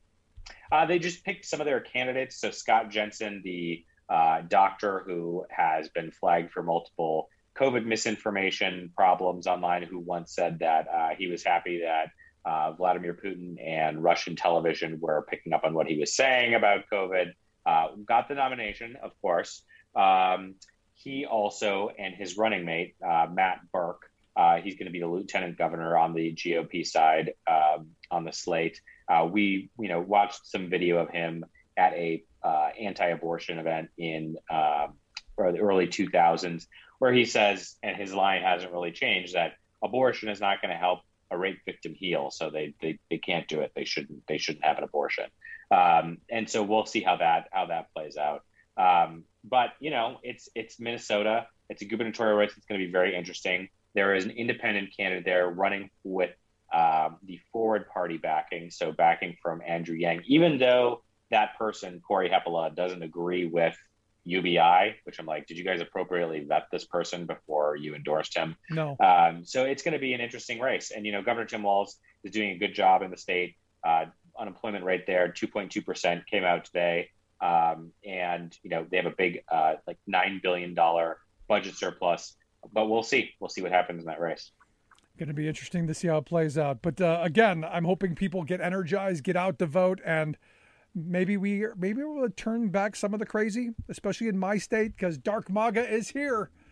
Uh, they just picked some of their candidates. So Scott Jensen, the uh, doctor who has been flagged for multiple COVID misinformation problems online, who once said that uh, he was happy that uh, Vladimir Putin and Russian television were picking up on what he was saying about COVID, uh, got the nomination, of course. Um, he also, and his running mate, uh, Matt Burke, uh, he's going to be the lieutenant governor on the G O P side um, on the slate. Uh, we, you know, watched some video of him at a uh, anti-abortion event in uh, the early two thousands, where he says, and his line hasn't really changed, that abortion is not going to help a rape victim heal, so they, they they can't do it. They shouldn't they shouldn't have an abortion. Um, and so we'll see how that how that plays out. Um, but you know, it's it's Minnesota. It's a gubernatorial race. It's going to be very interesting. There is an independent candidate there running with um, the Forward Party backing, so backing from Andrew Yang, even though that person, Corey Hepola, doesn't agree with U B I, which I'm like, did you guys appropriately vet this person before you endorsed him? No. Um, so it's going to be an interesting race. And, you know, Governor Tim Walz is doing a good job in the state. Uh, unemployment rate there, two point two percent came out today. Um, and, you know, they have a big, uh, like nine billion dollars budget surplus. But we'll see. We'll see what happens in that race. Going to be interesting to see how it plays out. But uh, again, I'm hoping people get energized, get out to vote, and maybe we maybe we'll turn back some of the crazy, especially in my state, because Dark MAGA is here.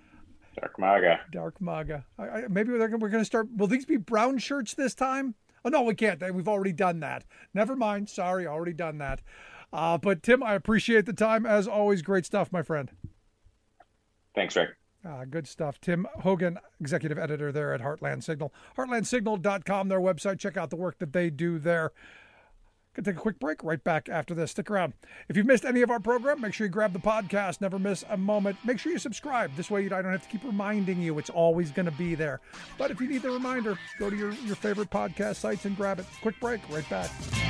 Dark MAGA. Dark MAGA. I, I, maybe we're going to start. Will these be brown shirts this time? Oh, no, we can't. We've already done that. Never mind. Sorry, already done that. Uh, but, Tim, I appreciate the time. As always, great stuff, my friend. Thanks, Rick. Ah, good stuff. Tim Hogan, executive editor there at Heartland Signal. heartland signal dot com, their website. Check out the work that they do there. Going to take a quick break. Right back after this. Stick around. If you've missed any of our program, make sure you grab the podcast. Never miss a moment. Make sure you subscribe. This way I don't have to keep reminding you. It's always going to be there. But if you need the reminder, go to your, your favorite podcast sites and grab it. Quick break. Right back.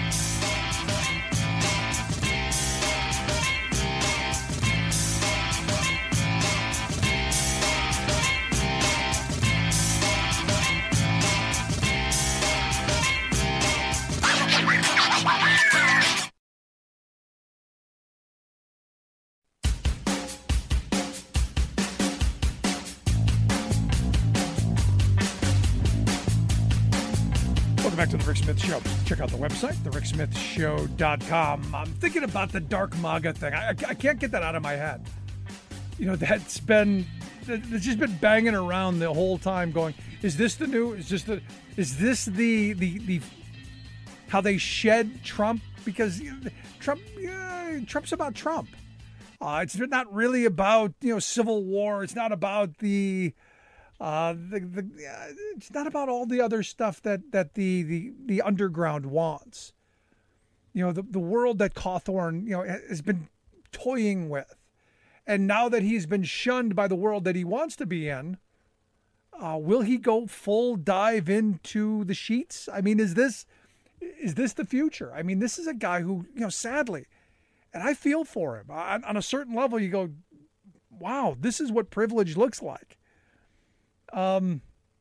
Back to the Rick Smith Show. Check out the website, the rick smith show dot com. I'm thinking about the Dark MAGA thing. I, I can't get that out of my head. You know, that's been, it's just been banging around the whole time going, is this the new, is this the, is this the, the, the, how they shed Trump? Because Trump, yeah, Trump's about Trump. Uh, it's not really about, you know, civil war. It's not about the, Uh, the, the, uh, it's not about all the other stuff that, that the, the, the underground wants. You know, the, the world that Cawthorn, you know, has been toying with. And now that he's been shunned by the world that he wants to be in, uh, will he go full dive into the sheets? I mean, is this, is this the future? I mean, this is a guy who, you know, sadly, and I feel for him. On, on a certain level, you go, wow, this is what privilege looks like. Um,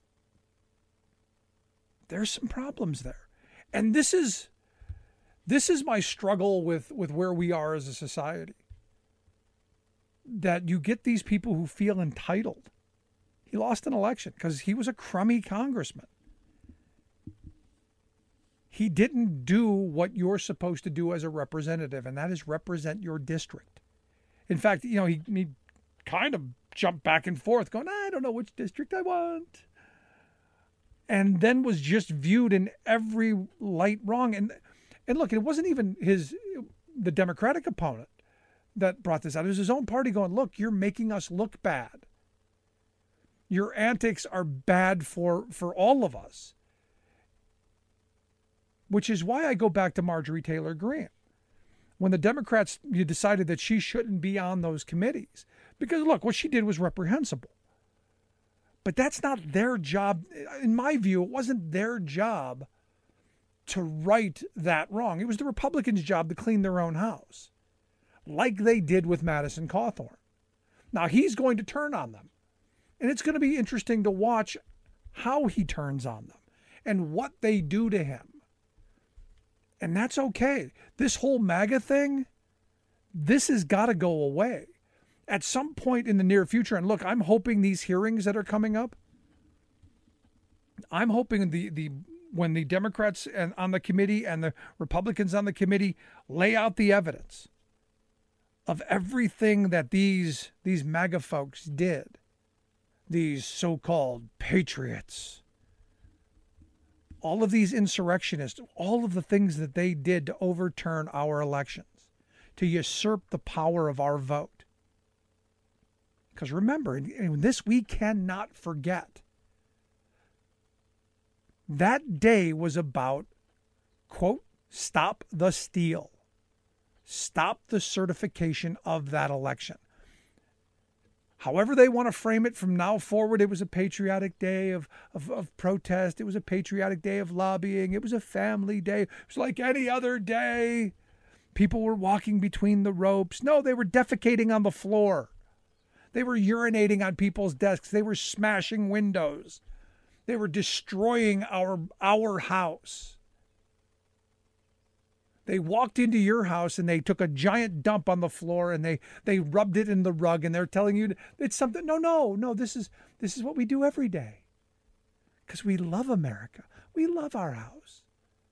there's some problems there. And this is, this is my struggle with, with where we are as a society. That you get these people who feel entitled. He lost an election because he was a crummy congressman. He didn't do what you're supposed to do as a representative, and that is represent your district. In fact, you know, he, he kind of jumped back and forth going, I don't know which district I want. And then was just viewed in every light wrong. And and look, it wasn't even his, the Democratic opponent that brought this out. It was his own party going, look, you're making us look bad. Your antics are bad for, for all of us. Which is why I go back to Marjorie Taylor Greene. When the Democrats, you decided that she shouldn't be on those committees. Because, look, what she did was reprehensible. But that's not their job. In my view, it wasn't their job to right that wrong. It was the Republicans' job to clean their own house, like they did with Madison Cawthorn. Now, he's going to turn on them. And it's going to be interesting to watch how he turns on them and what they do to him. And that's okay. This whole MAGA thing, this has got to go away at some point in the near future. And look, I'm hoping these hearings that are coming up, I'm hoping the, the when the Democrats and on the committee and the Republicans on the committee lay out the evidence of everything that these, these MAGA folks did, these so-called patriots, all of these insurrectionists, all of the things that they did to overturn our elections, to usurp the power of our vote. Because remember, in this we cannot forget. That day was about, quote, stop the steal. Stop the certification of that election. However they want to frame it from now forward, it was a patriotic day of, of, of protest. It was a patriotic day of lobbying. It was a family day. It was like any other day. People were walking between the ropes. No, they were defecating on the floor. They were urinating on people's desks. They were smashing windows. They were destroying our, our house. They walked into your house and they took a giant dump on the floor and they, they rubbed it in the rug and they're telling you it's something. No, no, no, this is, this is what we do every day. Because we love America. We love our house.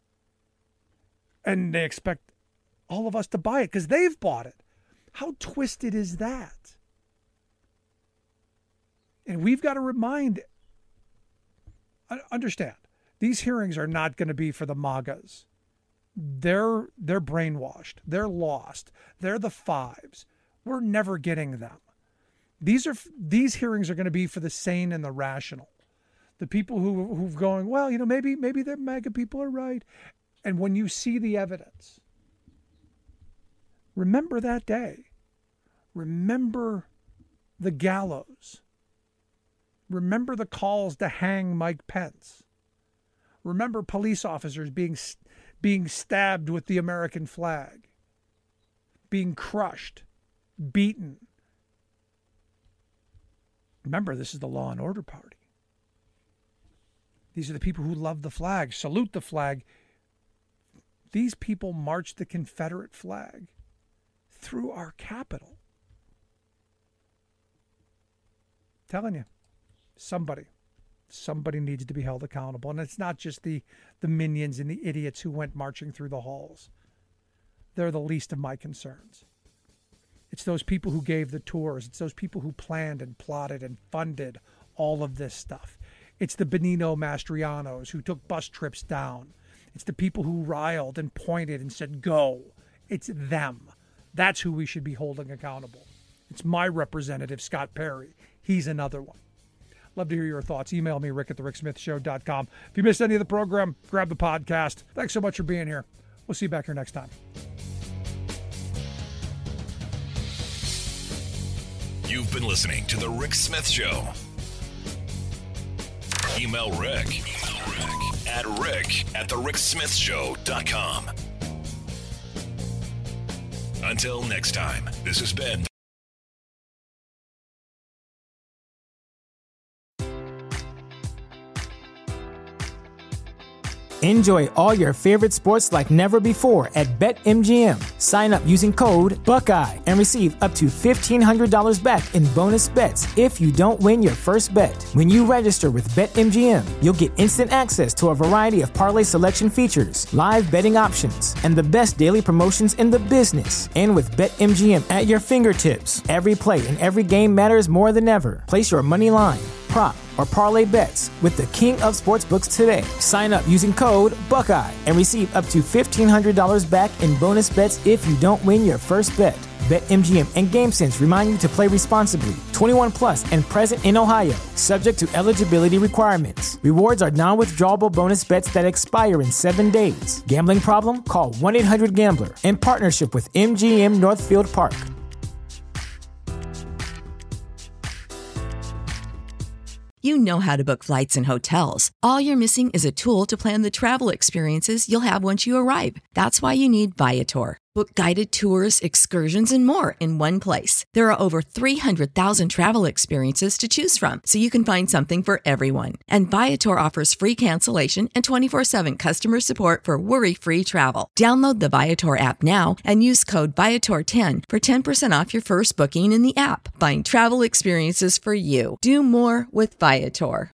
And they expect all of us to buy it because they've bought it. How twisted is that? And we've got to remind, understand, these hearings are not going to be for the MAGAs. They're they're brainwashed. They're lost. They're the fives. We're never getting them. These are these hearings are going to be for the sane and the rational. The people who who've going, well, you know, maybe maybe the MAGA people are right. And when you see the evidence, remember that day. Remember the gallows. Remember the calls to hang Mike Pence. Remember police officers being being stabbed with the American flag, being crushed, beaten. Remember, this is the law and order party. These are the people who love the flag, salute the flag. These people marched the Confederate flag through our capital. Telling you, somebody, somebody needs to be held accountable. And it's not just the, the minions and the idiots who went marching through the halls. They're the least of my concerns. It's those people who gave the tours. It's those people who planned and plotted and funded all of this stuff. It's the Benigno Mastrianos who took bus trips down. It's the people who riled and pointed and said, go. It's them. That's who we should be holding accountable. It's my representative, Scott Perry. He's another one. Love to hear your thoughts. Email me, rick at the rick smith show dot com. If you missed any of the program, grab the podcast. Thanks so much for being here. We'll see you back here next time. You've been listening to The Rick Smith Show. Email Rick, Email Rick at rick at the rick smith show dot com. Until next time, this has been Enjoy all your favorite sports like never before at BetMGM. Sign up using code Buckeye and receive up to fifteen hundred dollars back in bonus bets if you don't win your first bet. When you register with BetMGM, you'll get instant access to a variety of parlay selection features, live betting options, and the best daily promotions in the business. And with BetMGM at your fingertips, every play and every game matters more than ever. Place your money line, prop, or parlay bets with the king of sportsbooks today. Sign up using code Buckeye and receive up to fifteen hundred dollars back in bonus bets if you don't win your first bet. BetMGM and GameSense remind you to play responsibly. twenty-one plus and present in Ohio, subject to eligibility requirements. Rewards are non-withdrawable bonus bets that expire in seven days. Gambling problem? Call one eight hundred gambler in partnership with M G M Northfield Park. You know how to book flights and hotels. All you're missing is a tool to plan the travel experiences you'll have once you arrive. That's why you need Viator. Book guided tours, excursions, and more in one place. There are over three hundred thousand travel experiences to choose from, so you can find something for everyone. And Viator offers free cancellation and twenty-four seven customer support for worry-free travel. Download the Viator app now and use code Viator ten for ten percent off your first booking in the app. Find travel experiences for you. Do more with Viator.